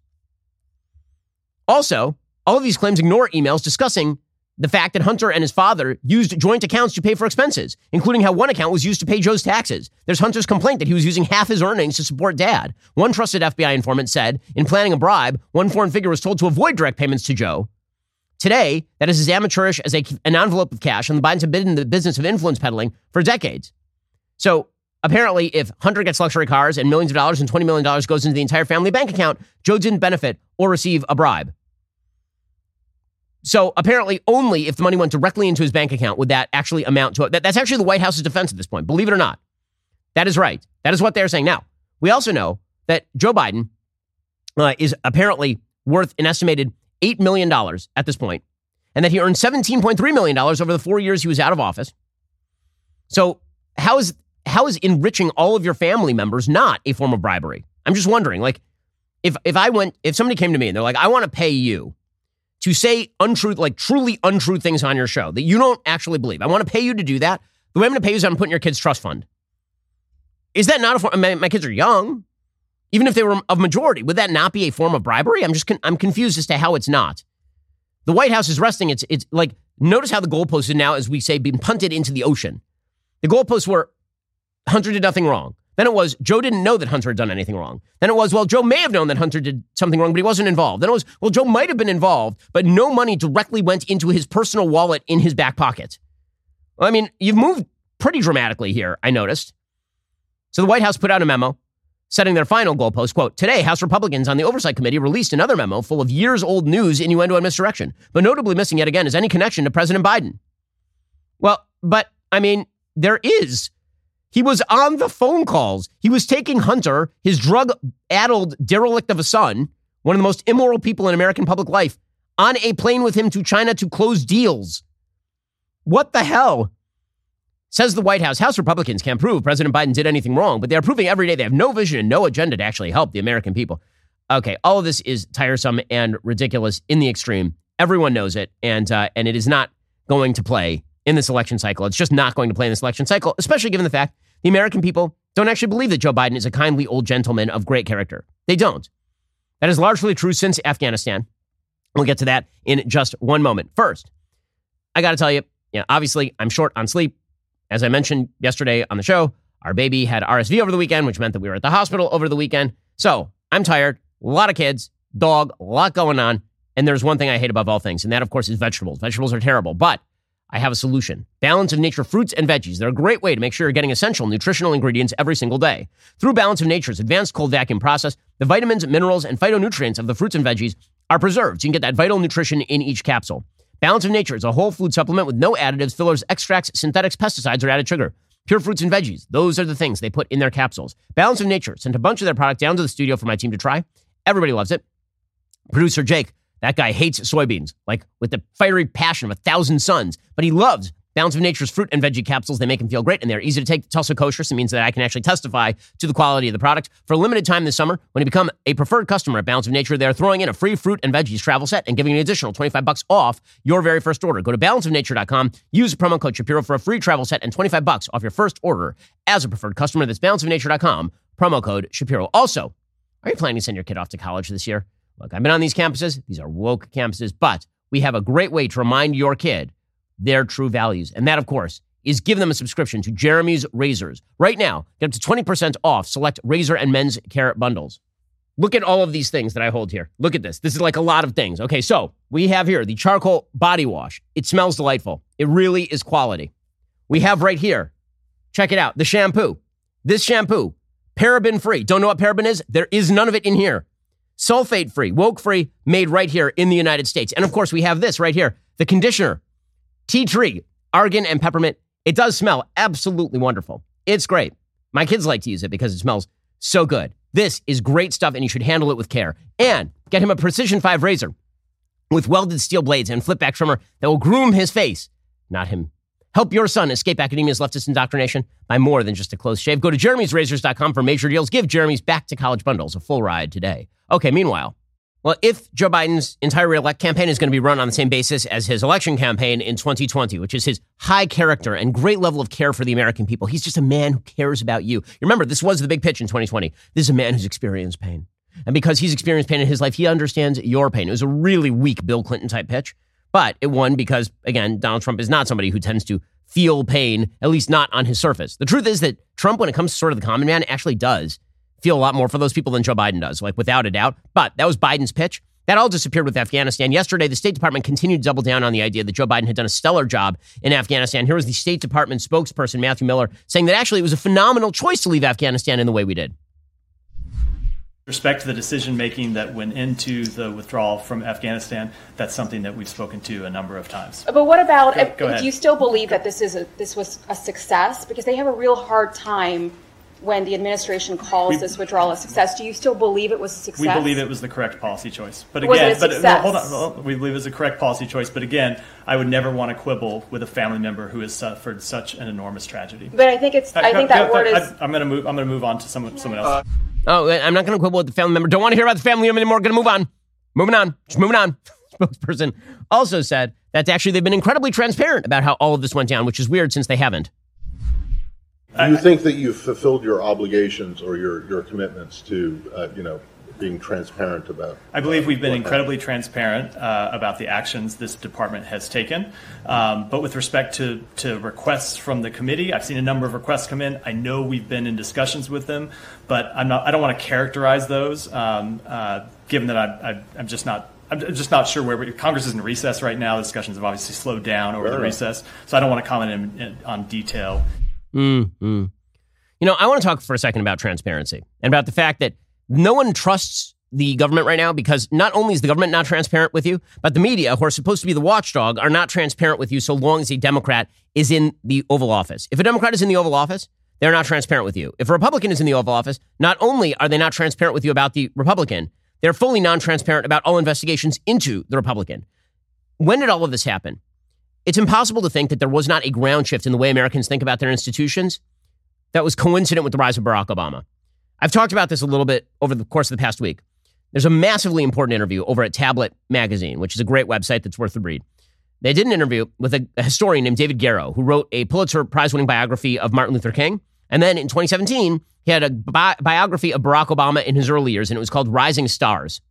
Also, all of these claims ignore emails discussing the fact that Hunter and his father used joint accounts to pay for expenses, including how one account was used to pay Joe's taxes. There's Hunter's complaint that he was using half his earnings to support dad. One trusted F B I informant said, in planning a bribe, one foreign figure was told to avoid direct payments to Joe. Today, that is as amateurish as a, an envelope of cash, and the Bidens have been in the business of influence peddling for decades. So apparently, if Hunter gets luxury cars and millions of dollars and twenty million dollars goes into the entire family bank account, Joe didn't benefit or receive a bribe. So apparently only if the money went directly into his bank account would that actually amount to it. That, that's actually the White House's defense at this point, believe it or not. That is right. That is what they're saying. Now, we also know that Joe Biden uh, is apparently worth an estimated eight million dollars at this point, and that he earned seventeen point three million dollars over the four years he was out of office. So how is how is enriching all of your family members not a form of bribery? I'm just wondering, like, if if I went, if somebody came to me and they're like, I want to pay you to say untrue, like truly untrue things on your show that you don't actually believe. I want to pay you to do that. The way I'm going to pay you is I'm putting your kids' trust fund. Is that not a form? My, my kids are young. Even if they were of majority, would that not be a form of bribery? I'm just, con- I'm confused as to how it's not. The White House is resting. It's, it's like, notice how the goalposts are now, as we say, being punted into the ocean. The goalposts were Hunter did nothing wrong. Then it was Joe didn't know that Hunter had done anything wrong. Then it was, well, Joe may have known that Hunter did something wrong, but he wasn't involved. Then it was, well, Joe might have been involved, but no money directly went into his personal wallet in his back pocket. Well, I mean, you've moved pretty dramatically here, I noticed. So the White House put out a memo setting their final goalpost. Quote, today, House Republicans on the Oversight Committee released another memo full of years-old news, innuendo, and misdirection, but notably missing yet again is any connection to President Biden. Well, but, I mean, there is. He was on the phone calls. He was taking Hunter, his drug-addled derelict of a son, one of the most immoral people in American public life, on a plane with him to China to close deals. What the hell? Says the White House, House Republicans can't prove President Biden did anything wrong, but they're proving every day they have no vision and no agenda to actually help the American people. Okay, all of this is tiresome and ridiculous in the extreme. Everyone knows it, and uh, and it is not going to play in this election cycle. It's just not going to play in this election cycle, especially given the fact the American people don't actually believe that Joe Biden is a kindly old gentleman of great character. They don't. That is largely true since Afghanistan. We'll get to that in just one moment. First, I got to tell you, you know, obviously, I'm short on sleep. As I mentioned yesterday on the show, our baby had R S V over the weekend, which meant that we were at the hospital over the weekend. So I'm tired, a lot of kids, dog, a lot going on. And there's one thing I hate above all things, and that, of course, is vegetables. Vegetables are terrible, but I have a solution. Balance of Nature fruits and veggies. They're a great way to make sure you're getting essential nutritional ingredients every single day. Through Balance of Nature's advanced cold vacuum process, the vitamins, minerals, and phytonutrients of the fruits and veggies are preserved. So you can get that vital nutrition in each capsule. Balance of Nature is a whole food supplement with no additives, fillers, extracts, synthetics, pesticides, or added sugar. Pure fruits and veggies. Those are the things they put in their capsules. Balance of Nature sent a bunch of their product down to the studio for my team to try. Everybody loves it. Producer Jake, that guy hates soybeans, like with the fiery passion of a thousand suns, but he loves Balance of Nature's fruit and veggie capsules. They make him feel great, and they're easy to take. It's also kosher, so it means that I can actually testify to the quality of the product. For a limited time this summer, when you become a preferred customer at Balance of Nature, they're throwing in a free fruit and veggies travel set and giving you an additional twenty-five bucks off your very first order. Go to balance of nature dot com, use the promo code Shapiro for a free travel set and twenty-five bucks off your first order as a preferred customer. That's balance of nature dot com, promo code Shapiro. Also, are you planning to send your kid off to college this year? Look, I've been on these campuses. These are woke campuses, but we have a great way to remind your kid their true values. And that, of course, is give them a subscription to Jeremy's Razors. Right now, get up to twenty percent off select razor and men's care bundles. Look at all of these things that I hold here. Look at this. This is like a lot of things. Okay, so we have here the charcoal body wash. It smells delightful. It really is quality. We have right here, check it out, the shampoo. This shampoo, paraben-free. Don't know what paraben is? There is none of it in here. Sulfate-free, woke-free, made right here in the United States. And of course, we have this right here, the conditioner. Tea tree, argan, and peppermint. It does smell absolutely wonderful. It's great. My kids like to use it because it smells so good. This is great stuff, and you should handle it with care. And get him a Precision five razor with welded steel blades and flip-back trimmer that will groom his face, not him. Help your son escape academia's leftist indoctrination by more than just a close shave. Go to jeremy's razors dot com for major deals. Give Jeremy's Back to College bundles a full ride today. Okay, meanwhile, well, if Joe Biden's entire re-elect campaign is going to be run on the same basis as his election campaign in twenty twenty, which is his high character and great level of care for the American people, he's just a man who cares about you. Remember, this was the big pitch in twenty twenty. This is a man who's experienced pain. And because he's experienced pain in his life, he understands your pain. It was a really weak Bill Clinton type pitch, but it won because, again, Donald Trump is not somebody who tends to feel pain, at least not on his surface. The truth is that Trump, when it comes to sort of the common man, actually does feel a lot more for those people than Joe Biden does, like without a doubt. But that was Biden's pitch. That all disappeared with Afghanistan. Yesterday, the State Department continued to double down on the idea that Joe Biden had done a stellar job in Afghanistan. Here was the State Department spokesperson, Matthew Miller, saying that actually it was a phenomenal choice to leave Afghanistan in the way we did. Respect to the decision-making that went into the withdrawal from Afghanistan, that's something that we've spoken to a number of times. But what about, go, go do you still believe that this is a, this was a success? Because they have a real hard time when the administration calls we, this withdrawal a success? Do you still believe it was a success? We believe it was the correct policy choice. But was again, it a but success? hold on, hold on, we believe it was a correct policy choice. But again, I would never want to quibble with a family member who has suffered such an enormous tragedy. But I think it's. I think that I, word I, is. I'm going to move. I'm going to move on to someone. Someone else. Uh, oh, I'm not going to quibble with the family member. Don't want to hear about the family member anymore. Going to move on. Moving on. Just moving on. Spokesperson also said that actually they've been incredibly transparent about how all of this went down, which is weird since they haven't. Do you think that you've fulfilled your obligations or your, your commitments to, uh, you know, being transparent about? I believe we've been incredibly transparent uh, about the actions this department has taken. Um, but with respect to, to requests from the committee, I've seen a number of requests come in. I know we've been in discussions with them, but I'm not. I don't want to characterize those, um, uh, given that I, I, I'm just not. I'm just not sure where we, Congress is in recess right now. The discussions have obviously slowed down over Fair the enough. recess, so I don't want to comment in, in, on detail. Mm-hmm. You know, I want to talk for a second about transparency and about the fact that no one trusts the government right now because not only is the government not transparent with you, but the media, who are supposed to be the watchdog, are not transparent with you so long as a Democrat is in the Oval Office. If a Democrat is in the Oval Office, they're not transparent with you. If a Republican is in the Oval Office, not only are they not transparent with you about the Republican, they're fully non-transparent about all investigations into the Republican. When did all of this happen? It's impossible to think that there was not a ground shift in the way Americans think about their institutions that was coincident with the rise of Barack Obama. I've talked about this a little bit over the course of the past week. There's a massively important interview over at Tablet Magazine, which is a great website that's worth the read. They did an interview with a, a historian named David Garrow, who wrote a Pulitzer Prize-winning biography of Martin Luther King. And then in twenty seventeen, he had a bi- biography of Barack Obama in his early years, and it was called Rising Stars.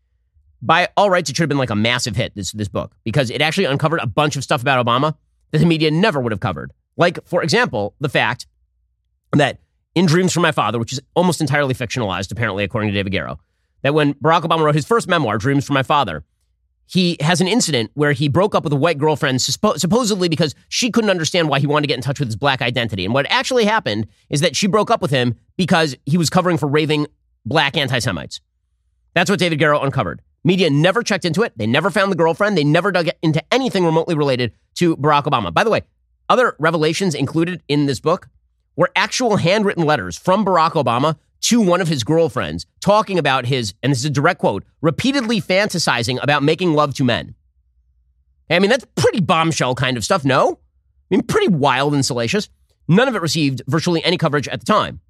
By all rights, it should have been like a massive hit, this, this book, because it actually uncovered a bunch of stuff about Obama that the media never would have covered. Like, for example, the fact that in Dreams from My Father, which is almost entirely fictionalized, apparently, according to David Garrow, that when Barack Obama wrote his first memoir, Dreams from My Father, he has an incident where he broke up with a white girlfriend, suppo- supposedly because she couldn't understand why he wanted to get in touch with his black identity. And what actually happened is that she broke up with him because he was covering for raving black anti-Semites. That's what David Garrow uncovered. Media never checked into it. They never found the girlfriend. They never dug into anything remotely related to Barack Obama. By the way, other revelations included in this book were actual handwritten letters from Barack Obama to one of his girlfriends talking about his, and this is a direct quote, repeatedly fantasizing about making love to men. I mean, that's pretty bombshell kind of stuff, no? I mean, pretty wild and salacious. None of it received virtually any coverage at the time.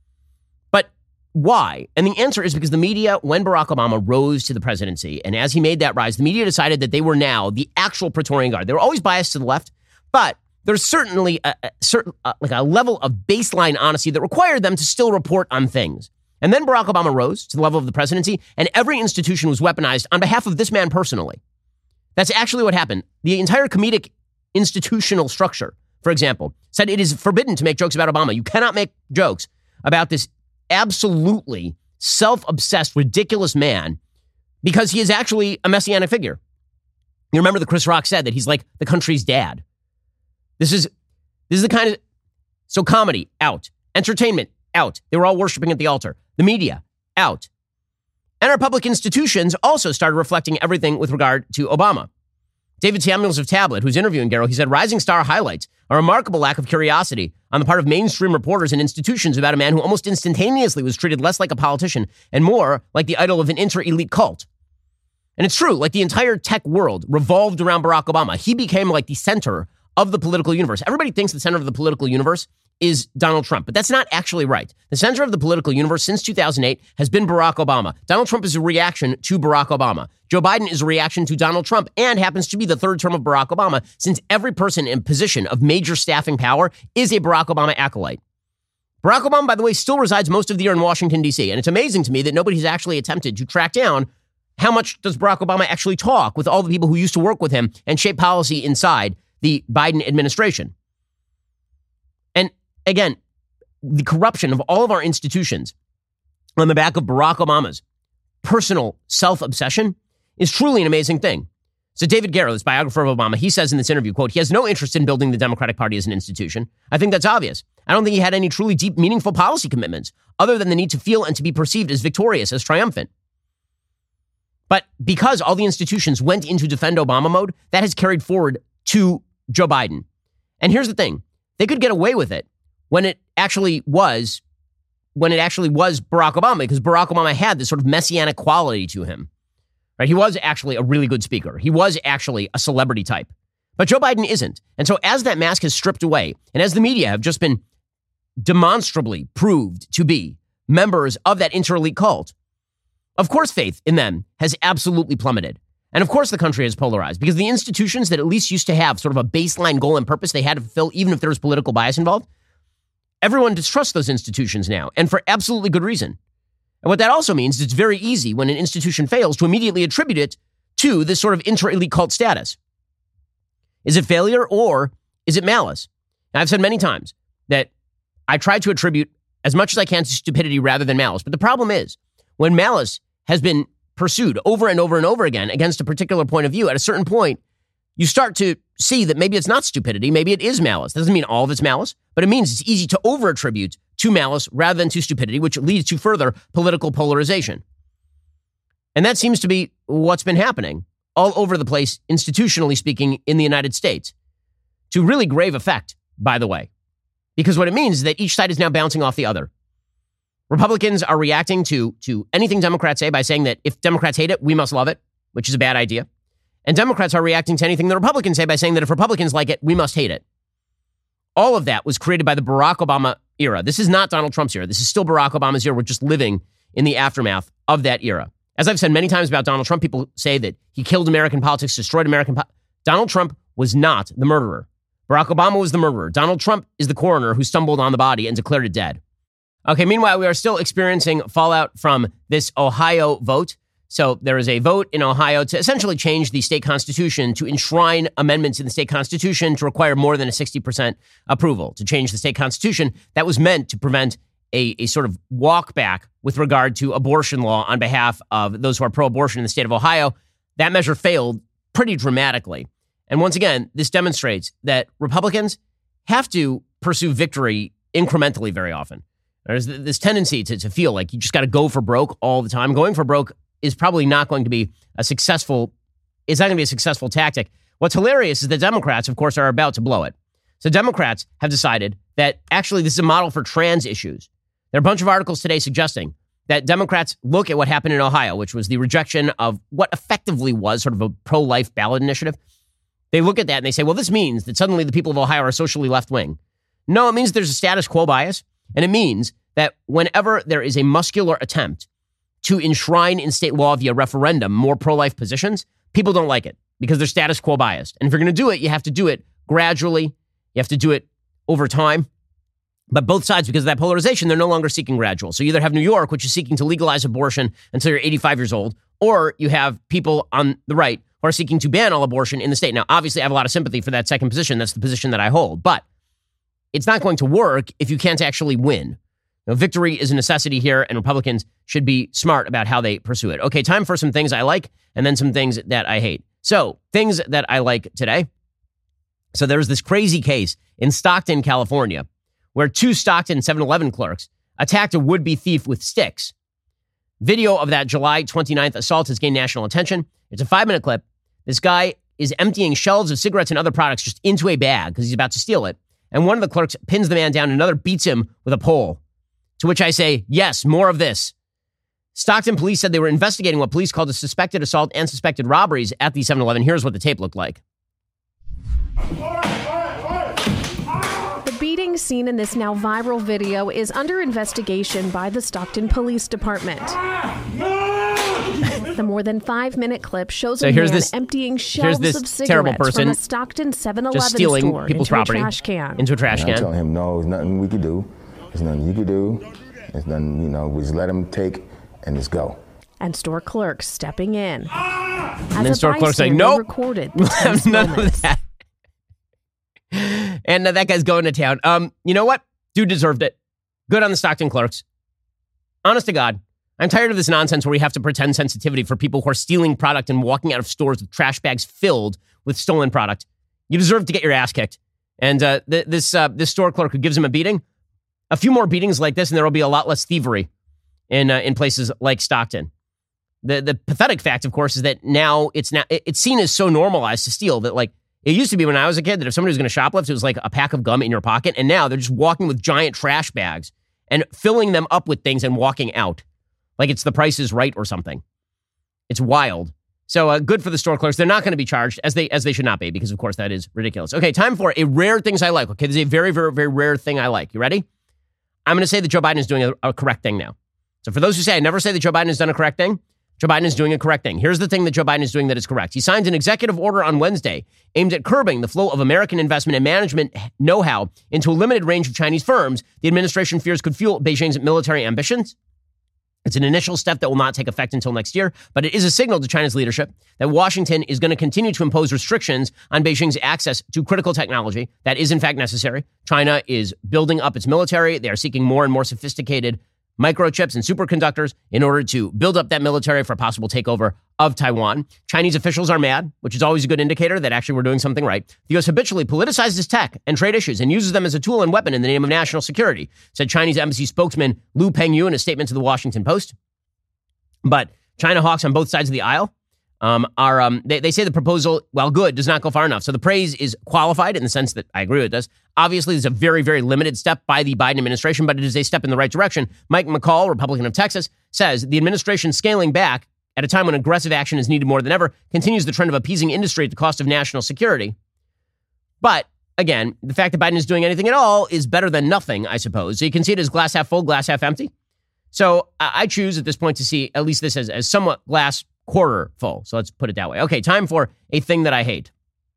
But why? And the answer is because the media, when Barack Obama rose to the presidency, and as he made that rise, the media decided that they were now the actual Praetorian Guard. They were always biased to the left, but there's certainly a, a certain uh, like a level of baseline honesty that required them to still report on things. And then Barack Obama rose to the level of the presidency, and every institution was weaponized on behalf of this man personally. That's actually what happened. The entire comedic institutional structure, for example, said it is forbidden to make jokes about Obama. You cannot make jokes about this absolutely self-obsessed, ridiculous man because he is actually a messianic figure. You remember that Chris Rock said that he's like the country's dad. This is this is the kind of, so comedy, out. Entertainment, out. They were all worshiping at the altar. The media, out. And our public institutions also started reflecting everything with regard to Obama. David Samuels of Tablet, who's interviewing Garrow, he said, Rising Star highlights a remarkable lack of curiosity on the part of mainstream reporters and institutions about a man who almost instantaneously was treated less like a politician and more like the idol of an inter-elite cult. And it's true, like the entire tech world revolved around Barack Obama. He became like the center of the political universe. Everybody thinks the center of the political universe is Donald Trump, but that's not actually right. The center of the political universe since two thousand eight has been Barack Obama. Donald Trump is a reaction to Barack Obama. Joe Biden is a reaction to Donald Trump and happens to be the third term of Barack Obama, since every person in position of major staffing power is a Barack Obama acolyte. Barack Obama, by the way, still resides most of the year in Washington, D C, and it's amazing to me that nobody's actually attempted to track down how much does Barack Obama actually talk with all the people who used to work with him and shape policy inside the Biden administration. And again, the corruption of all of our institutions on the back of Barack Obama's personal self-obsession is truly an amazing thing. So David Garrow, this biographer of Obama, he says in this interview, quote, he has no interest in building the Democratic Party as an institution. I think that's obvious. I don't think he had any truly deep, meaningful policy commitments other than the need to feel and to be perceived as victorious, as triumphant. But because all the institutions went into defend Obama mode, that has carried forward to Joe Biden. And here's the thing. They could get away with it when it actually was when it actually was Barack Obama, because Barack Obama had this sort of messianic quality to him. Right? He was actually a really good speaker. He was actually a celebrity type. But Joe Biden isn't. And so as that mask is stripped away, and as the media have just been demonstrably proved to be members of that inter-elite cult, of course faith in them has absolutely plummeted. And of course the country has polarized, because the institutions that at least used to have sort of a baseline goal and purpose they had to fulfill, even if there was political bias involved, everyone distrusts those institutions now, and for absolutely good reason. And what that also means is it's very easy when an institution fails to immediately attribute it to this sort of inter-elite cult status. Is it failure or is it malice? Now, I've said many times that I try to attribute as much as I can to stupidity rather than malice. But the problem is, when malice has been pursued over and over and over again against a particular point of view, at a certain point, you start to see that maybe it's not stupidity, maybe it is malice. That doesn't mean all of it's malice, but it means it's easy to over-attribute to malice rather than to stupidity, which leads to further political polarization. And that seems to be what's been happening all over the place, institutionally speaking, in the United States, to really grave effect, by the way, because what it means is that each side is now bouncing off the other. Republicans are reacting to, to anything Democrats say by saying that if Democrats hate it, we must love it, which is a bad idea. And Democrats are reacting to anything the Republicans say by saying that if Republicans like it, we must hate it. All of that was created by the Barack Obama era. This is not Donald Trump's era. This is still Barack Obama's era. We're just living in the aftermath of that era. As I've said many times about Donald Trump, people say that he killed American politics, destroyed American politics. Donald Trump was not the murderer. Barack Obama was the murderer. Donald Trump is the coroner who stumbled on the body and declared it dead. Okay, meanwhile, we are still experiencing fallout from this Ohio vote. So there is a vote in Ohio to essentially change the state constitution, to enshrine amendments in the state constitution to require more than a sixty percent approval to change the state constitution. That was meant to prevent a, a sort of walk back with regard to abortion law on behalf of those who are pro-abortion in the state of Ohio. That measure failed pretty dramatically. And once again, this demonstrates that Republicans have to pursue victory incrementally very often. There's this tendency to, to feel like you just got to go for broke all the time. Going for broke is probably not going to be a successful, it's not going to be a successful tactic. What's hilarious is that Democrats, of course, are about to blow it. So Democrats have decided that actually this is a model for trans issues. There are a bunch of articles today suggesting that Democrats look at what happened in Ohio, which was the rejection of what effectively was sort of a pro-life ballot initiative. They look at that and they say, well, this means that suddenly the people of Ohio are socially left-wing. No, it means there's a status quo bias. And it means that whenever there is a muscular attempt to enshrine in state law via referendum more pro-life positions, people don't like it because they're status quo biased. And if you're going to do it, you have to do it gradually. You have to do it over time. But both sides, because of that polarization, they're no longer seeking gradual. So you either have New York, which is seeking to legalize abortion until you're eighty-five years old, or you have people on the right who are seeking to ban all abortion in the state. Now, obviously, I have a lot of sympathy for that second position. That's the position that I hold. But it's not going to work if you can't actually win. Now, victory is a necessity here, and Republicans should be smart about how they pursue it. Okay, time for some things I like and then some things that I hate. So, things that I like today. So there was this crazy case in Stockton, California, where two Stockton seven eleven clerks attacked a would-be thief with sticks. Video of that July twenty-ninth assault has gained national attention. It's a five-minute clip. This guy is emptying shelves of cigarettes and other products just into a bag because he's about to steal it. And one of the clerks pins the man down, and another beats him with a pole. To which I say, yes, more of this. Stockton police said they were investigating what police called a suspected assault and suspected robberies at the seven eleven. Here's what the tape looked like. The beating seen in this now viral video is under investigation by the Stockton Police Department. The more than five-minute clip shows so a man this, emptying shelves of cigarettes from a Stockton seven eleven store people's into property, a trash can. Into a trash and can. I'm telling him, no, there's nothing we could do. There's nothing you could do. There's nothing, you know, we just let him take and just go. And store clerks stepping in. As and then a store clerks saying, nope, recorded none of that. And uh, that guy's going to town. Um, you know what? Dude deserved it. Good on the Stockton clerks. Honest to God, I'm tired of this nonsense where we have to pretend sensitivity for people who are stealing product and walking out of stores with trash bags filled with stolen product. You deserve to get your ass kicked. And uh, th- this uh, this store clerk who gives him a beating, a few more beatings like this, and there will be a lot less thievery in uh, in places like Stockton. The the pathetic fact, of course, is that now it's now it's seen as so normalized to steal that, like, it used to be when I was a kid that if somebody was going to shoplift, it was like a pack of gum in your pocket, and now they're just walking with giant trash bags and filling them up with things and walking out like it's The Price is Right or something. It's wild. So uh, good for the store clerks. They're not going to be charged, as they as they should not be, because, of course, that is ridiculous. Okay, time for a rare things I like. Okay, this is a very, very, very rare thing I like. You ready? I'm going to say that Joe Biden is doing a, a correct thing now. So for those who say I never say that Joe Biden has done a correct thing, Joe Biden is doing a correct thing. Here's the thing that Joe Biden is doing that is correct. He signed an executive order on Wednesday aimed at curbing the flow of American investment and management know-how into a limited range of Chinese firms the administration fears could fuel Beijing's military ambitions. It's an initial step that will not take effect until next year, but it is a signal to China's leadership that Washington is going to continue to impose restrictions on Beijing's access to critical technology that is, in fact, necessary. China is building up its military. They are seeking more and more sophisticated microchips and superconductors in order to build up that military for a possible takeover of Taiwan. Chinese officials are mad, which is always a good indicator that actually we're doing something right. The U S habitually politicizes tech and trade issues and uses them as a tool and weapon in the name of national security, said Chinese embassy spokesman Lu Pengyu in a statement to the Washington Post. But China hawks on both sides of the aisle um, are, um, they, they say the proposal, while good, does not go far enough. So the praise is qualified in the sense that I agree with this. Obviously, it's a very, very limited step by the Biden administration, but it is a step in the right direction. Mike McCall, Republican of Texas, says the administration scaling back at a time when aggressive action is needed more than ever continues the trend of appeasing industry at the cost of national security. But again, the fact that Biden is doing anything at all is better than nothing, I suppose. So you can see it as glass half full, glass half empty. So I choose at this point to see at least this as, as somewhat glass quarter full. So let's put it that way. Okay, time for a thing that I hate.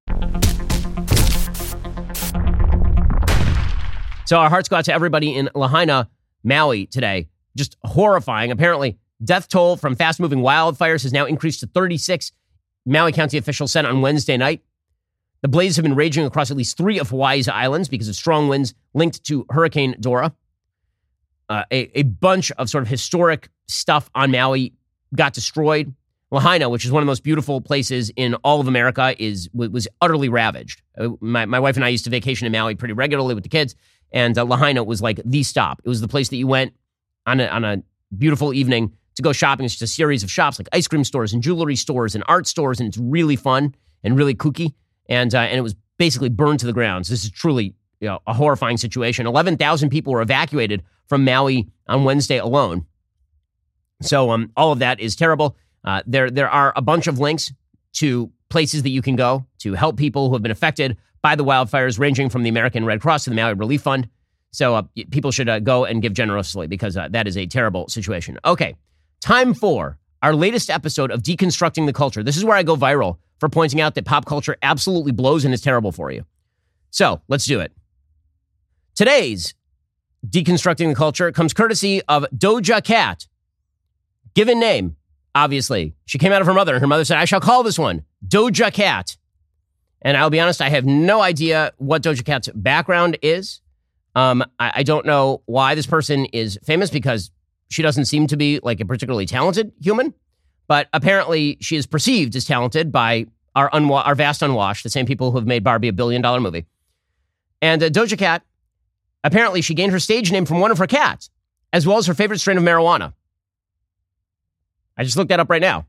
So our hearts go out to everybody in Lahaina, Maui today. Just horrifying. Apparently, death toll from fast-moving wildfires has now increased to thirty-six. Maui County officials said on Wednesday night. The blazes have been raging across at least three of Hawaii's islands because of strong winds linked to Hurricane Dora. Uh, a, a bunch of sort of historic stuff on Maui got destroyed. Lahaina, which is one of the most beautiful places in all of America, is was utterly ravaged. Uh, my, my wife and I used to vacation in Maui pretty regularly with the kids, and uh, Lahaina was like the stop. It was the place that you went on a, on a beautiful evening to go shopping. It's just a series of shops like ice cream stores and jewelry stores and art stores, and it's really fun and really kooky. And uh, and it was basically burned to the ground. So this is truly, you know, a horrifying situation. eleven thousand people were evacuated from Maui on Wednesday alone. So um, all of that is terrible. Uh, there, there are a bunch of links to places that you can go to help people who have been affected by the wildfires, ranging from the American Red Cross to the Maui Relief Fund. So uh, people should uh, go and give generously because uh, that is a terrible situation. Okay, time for our latest episode of Deconstructing the Culture. This is where I go viral for pointing out that pop culture absolutely blows and is terrible for you. So let's do it. Today's Deconstructing the Culture comes courtesy of Doja Cat. Given name, obviously. She came out of her mother, and her mother said, I shall call this one Doja Cat. And I'll be honest, I have no idea what Doja Cat's background is. Um, I, I don't know why this person is famous, because she doesn't seem to be like a particularly talented human. But apparently she is perceived as talented by our, unwa- our vast unwashed, the same people who have made Barbie a billion dollar movie. And uh, Doja Cat, apparently she gained her stage name from one of her cats, as well as her favorite strain of marijuana. I just looked that up right now.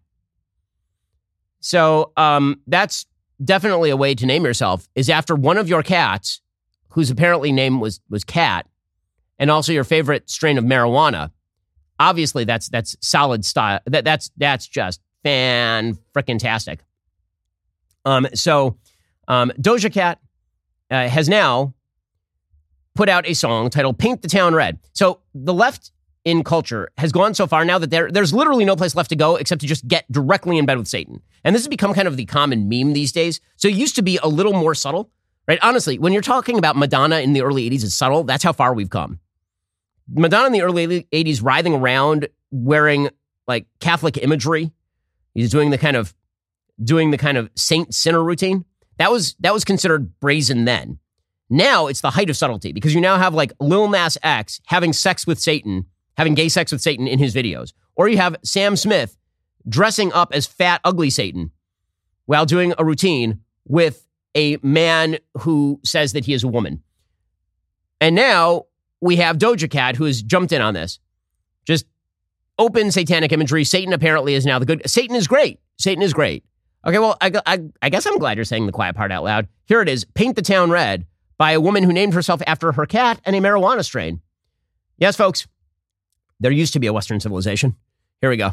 So um, that's definitely a way to name yourself, is after one of your cats, whose apparently name was was Cat, and also your favorite strain of marijuana. Obviously, that's that's solid style. That that's that's just fan frickin' tastic. Um, so um, Doja Cat uh, has now put out a song titled "Paint the Town Red." So the left in culture has gone so far now that there, there's literally no place left to go except to just get directly in bed with Satan. And this has become kind of the common meme these days. So it used to be a little more subtle, right? Honestly, when you're talking about Madonna in the early eighties is subtle, that's how far we've come. Madonna in the early eighties writhing around wearing like Catholic imagery. He's doing the kind of doing the kind of saint sinner routine. That was that was considered brazen then. Now it's the height of subtlety, because you now have like Lil Nas X having sex with Satan, having gay sex with Satan in his videos. Or you have Sam Smith dressing up as fat, ugly Satan while doing a routine with a man who says that he is a woman. And now we have Doja Cat, who has jumped in on this. Just open satanic imagery. Satan apparently is now the good. Satan is great. Satan is great. Okay, well, I, I, I guess I'm glad you're saying the quiet part out loud. Here it is, Paint the Town Red, by a woman who named herself after her cat and a marijuana strain. Yes, folks, there used to be a Western civilization. Here we go.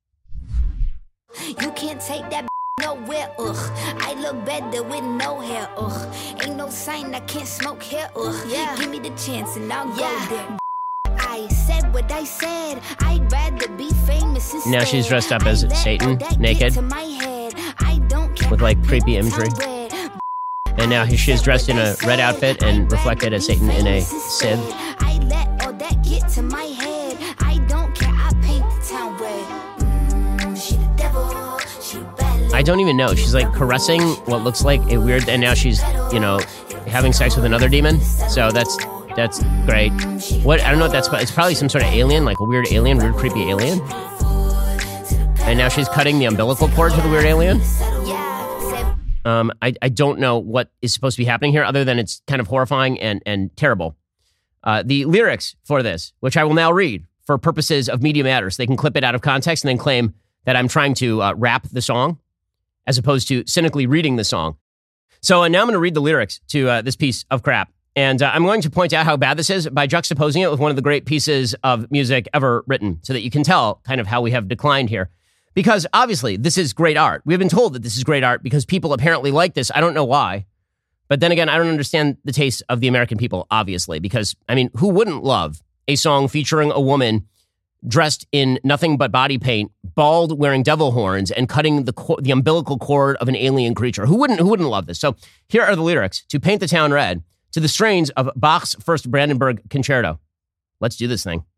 You can't take that nowhere, ugh. I look better with no hair, ugh. Ain't no sign I can't smoke here, ugh. Yeah. Give me the chance and I'll yeah. go there. I said what I said. I'd rather be famous instead. Now she's dressed up as Satan, naked, with like creepy imagery. And now she's dressed in a red outfit and reflected as Satan in a sieve. I let all that get to my head. I don't care. I paint the town red. Mm, she the devil. She bad. I don't even know. She's like caressing what looks like a weird, and now she's, you know, having sex with another demon. So that's that's great. What I don't know what that's. It's probably some sort of alien, like a weird alien, weird creepy alien. And now she's cutting the umbilical cord to the weird alien. Um, I, I don't know what is supposed to be happening here other than it's kind of horrifying and, and terrible. Uh, the lyrics for this, which I will now read for purposes of Media Matters, they can clip it out of context and then claim that I'm trying to uh, rap the song as opposed to cynically reading the song. So uh, now I'm going to read the lyrics to uh, this piece of crap. And uh, I'm going to point out how bad this is by juxtaposing it with one of the great pieces of music ever written so that you can tell kind of how we have declined here. Because obviously this is great art. We've been told that this is great art because people apparently like this. I don't know why. But then again, I don't understand the taste of the American people, obviously, because, I mean, who wouldn't love a song featuring a woman dressed in nothing but body paint, bald, wearing devil horns, and cutting the co- the umbilical cord of an alien creature? Who wouldn't, who wouldn't love this? So here are the lyrics to Paint the Town Red to the strains of Bach's First Brandenburg Concerto. Let's do this thing.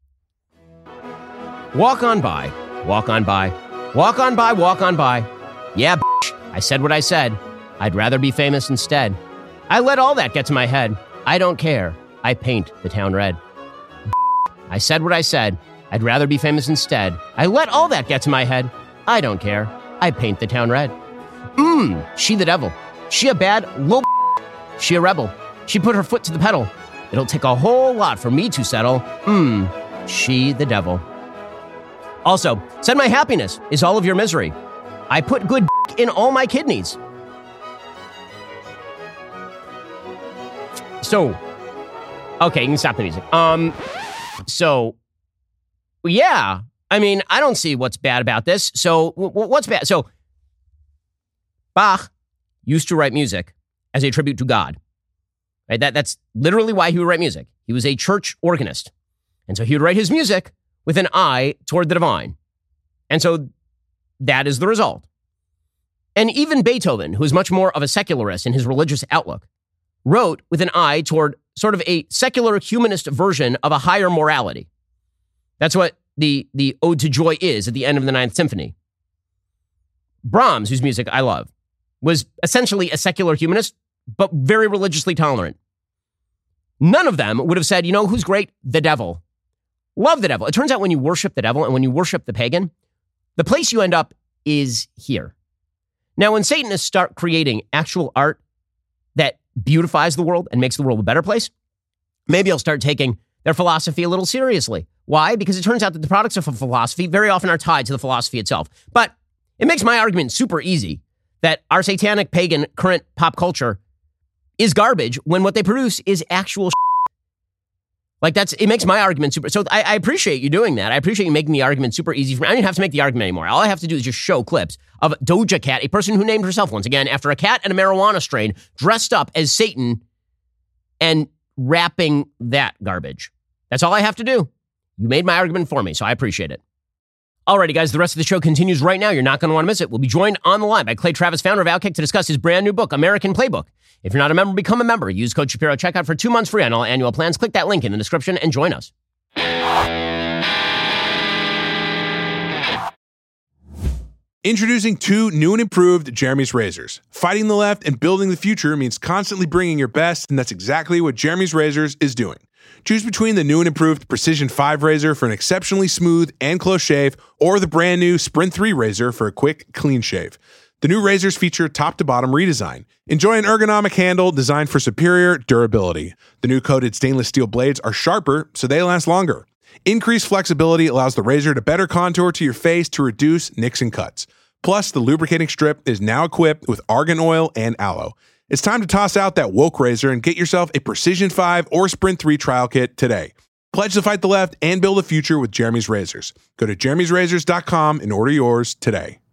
Walk on by. Walk on by. Walk on by, walk on by. Yeah, bitch, I said what I said. I'd rather be famous instead. I let all that get to my head. I don't care. I paint the town red. I said what I said. I'd rather be famous instead. I let all that get to my head. I don't care. I paint the town red. Mmm, she the devil. She a bad low. She a rebel. She put her foot to the pedal. It'll take a whole lot for me to settle. Mmm, she the devil. Also, said my happiness is all of your misery. I put good in all my kidneys. So, okay, you can stop the music. Um, so, yeah, I mean, I don't see what's bad about this. So, w- what's bad? So, Bach used to write music as a tribute to God. Right? That that's literally why he would write music. He was a church organist, and so he would write his music with an eye toward the divine. And so that is the result. And even Beethoven, who is much more of a secularist in his religious outlook, wrote with an eye toward sort of a secular humanist version of a higher morality. That's what the, the Ode to Joy is at the end of the Ninth Symphony. Brahms, whose music I love, was essentially a secular humanist, but very religiously tolerant. None of them would have said, you know, who's great? The devil. Love the devil. It turns out when you worship the devil and when you worship the pagan, the place you end up is here. Now, when Satanists start creating actual art that beautifies the world and makes the world a better place, maybe I'll start taking their philosophy a little seriously. Why? Because it turns out that the products of a philosophy very often are tied to the philosophy itself. But it makes my argument super easy that our satanic, pagan, current pop culture is garbage when what they produce is actual shit. Like that's, it makes my argument super, so I, I appreciate you doing that. I appreciate you making the argument super easy for me. I don't even have to make the argument anymore. All I have to do is just show clips of Doja Cat, a person who named herself once again after a cat and a marijuana strain, dressed up as Satan and rapping that garbage. That's all I have to do. You made my argument for me, so I appreciate it. Alrighty, guys, the rest of the show continues right now. You're not going to want to miss it. We'll be joined on the line by Clay Travis, founder of Outkick, to discuss his brand new book, American Playbook. If you're not a member, become a member. Use code Shapiro checkout for two months free on all annual plans. Click that link in the description and join us. Introducing two new and improved Jeremy's razors. Fighting the left and building the future means constantly bringing your best, and that's exactly what Jeremy's razors is doing. Choose between the new and improved Precision five razor for an exceptionally smooth and close shave, or the brand new Sprint three razor for a quick, clean shave. The new razors feature top-to-bottom redesign. Enjoy an ergonomic handle designed for superior durability. The new coated stainless steel blades are sharper, so they last longer. Increased flexibility allows the razor to better contour to your face to reduce nicks and cuts. Plus, the lubricating strip is now equipped with argan oil and aloe. It's time to toss out that woke razor and get yourself a Precision five or Sprint three trial kit today. Pledge to fight the left and build a future with Jeremy's Razors. Go to jeremy's razors dot com and order yours today.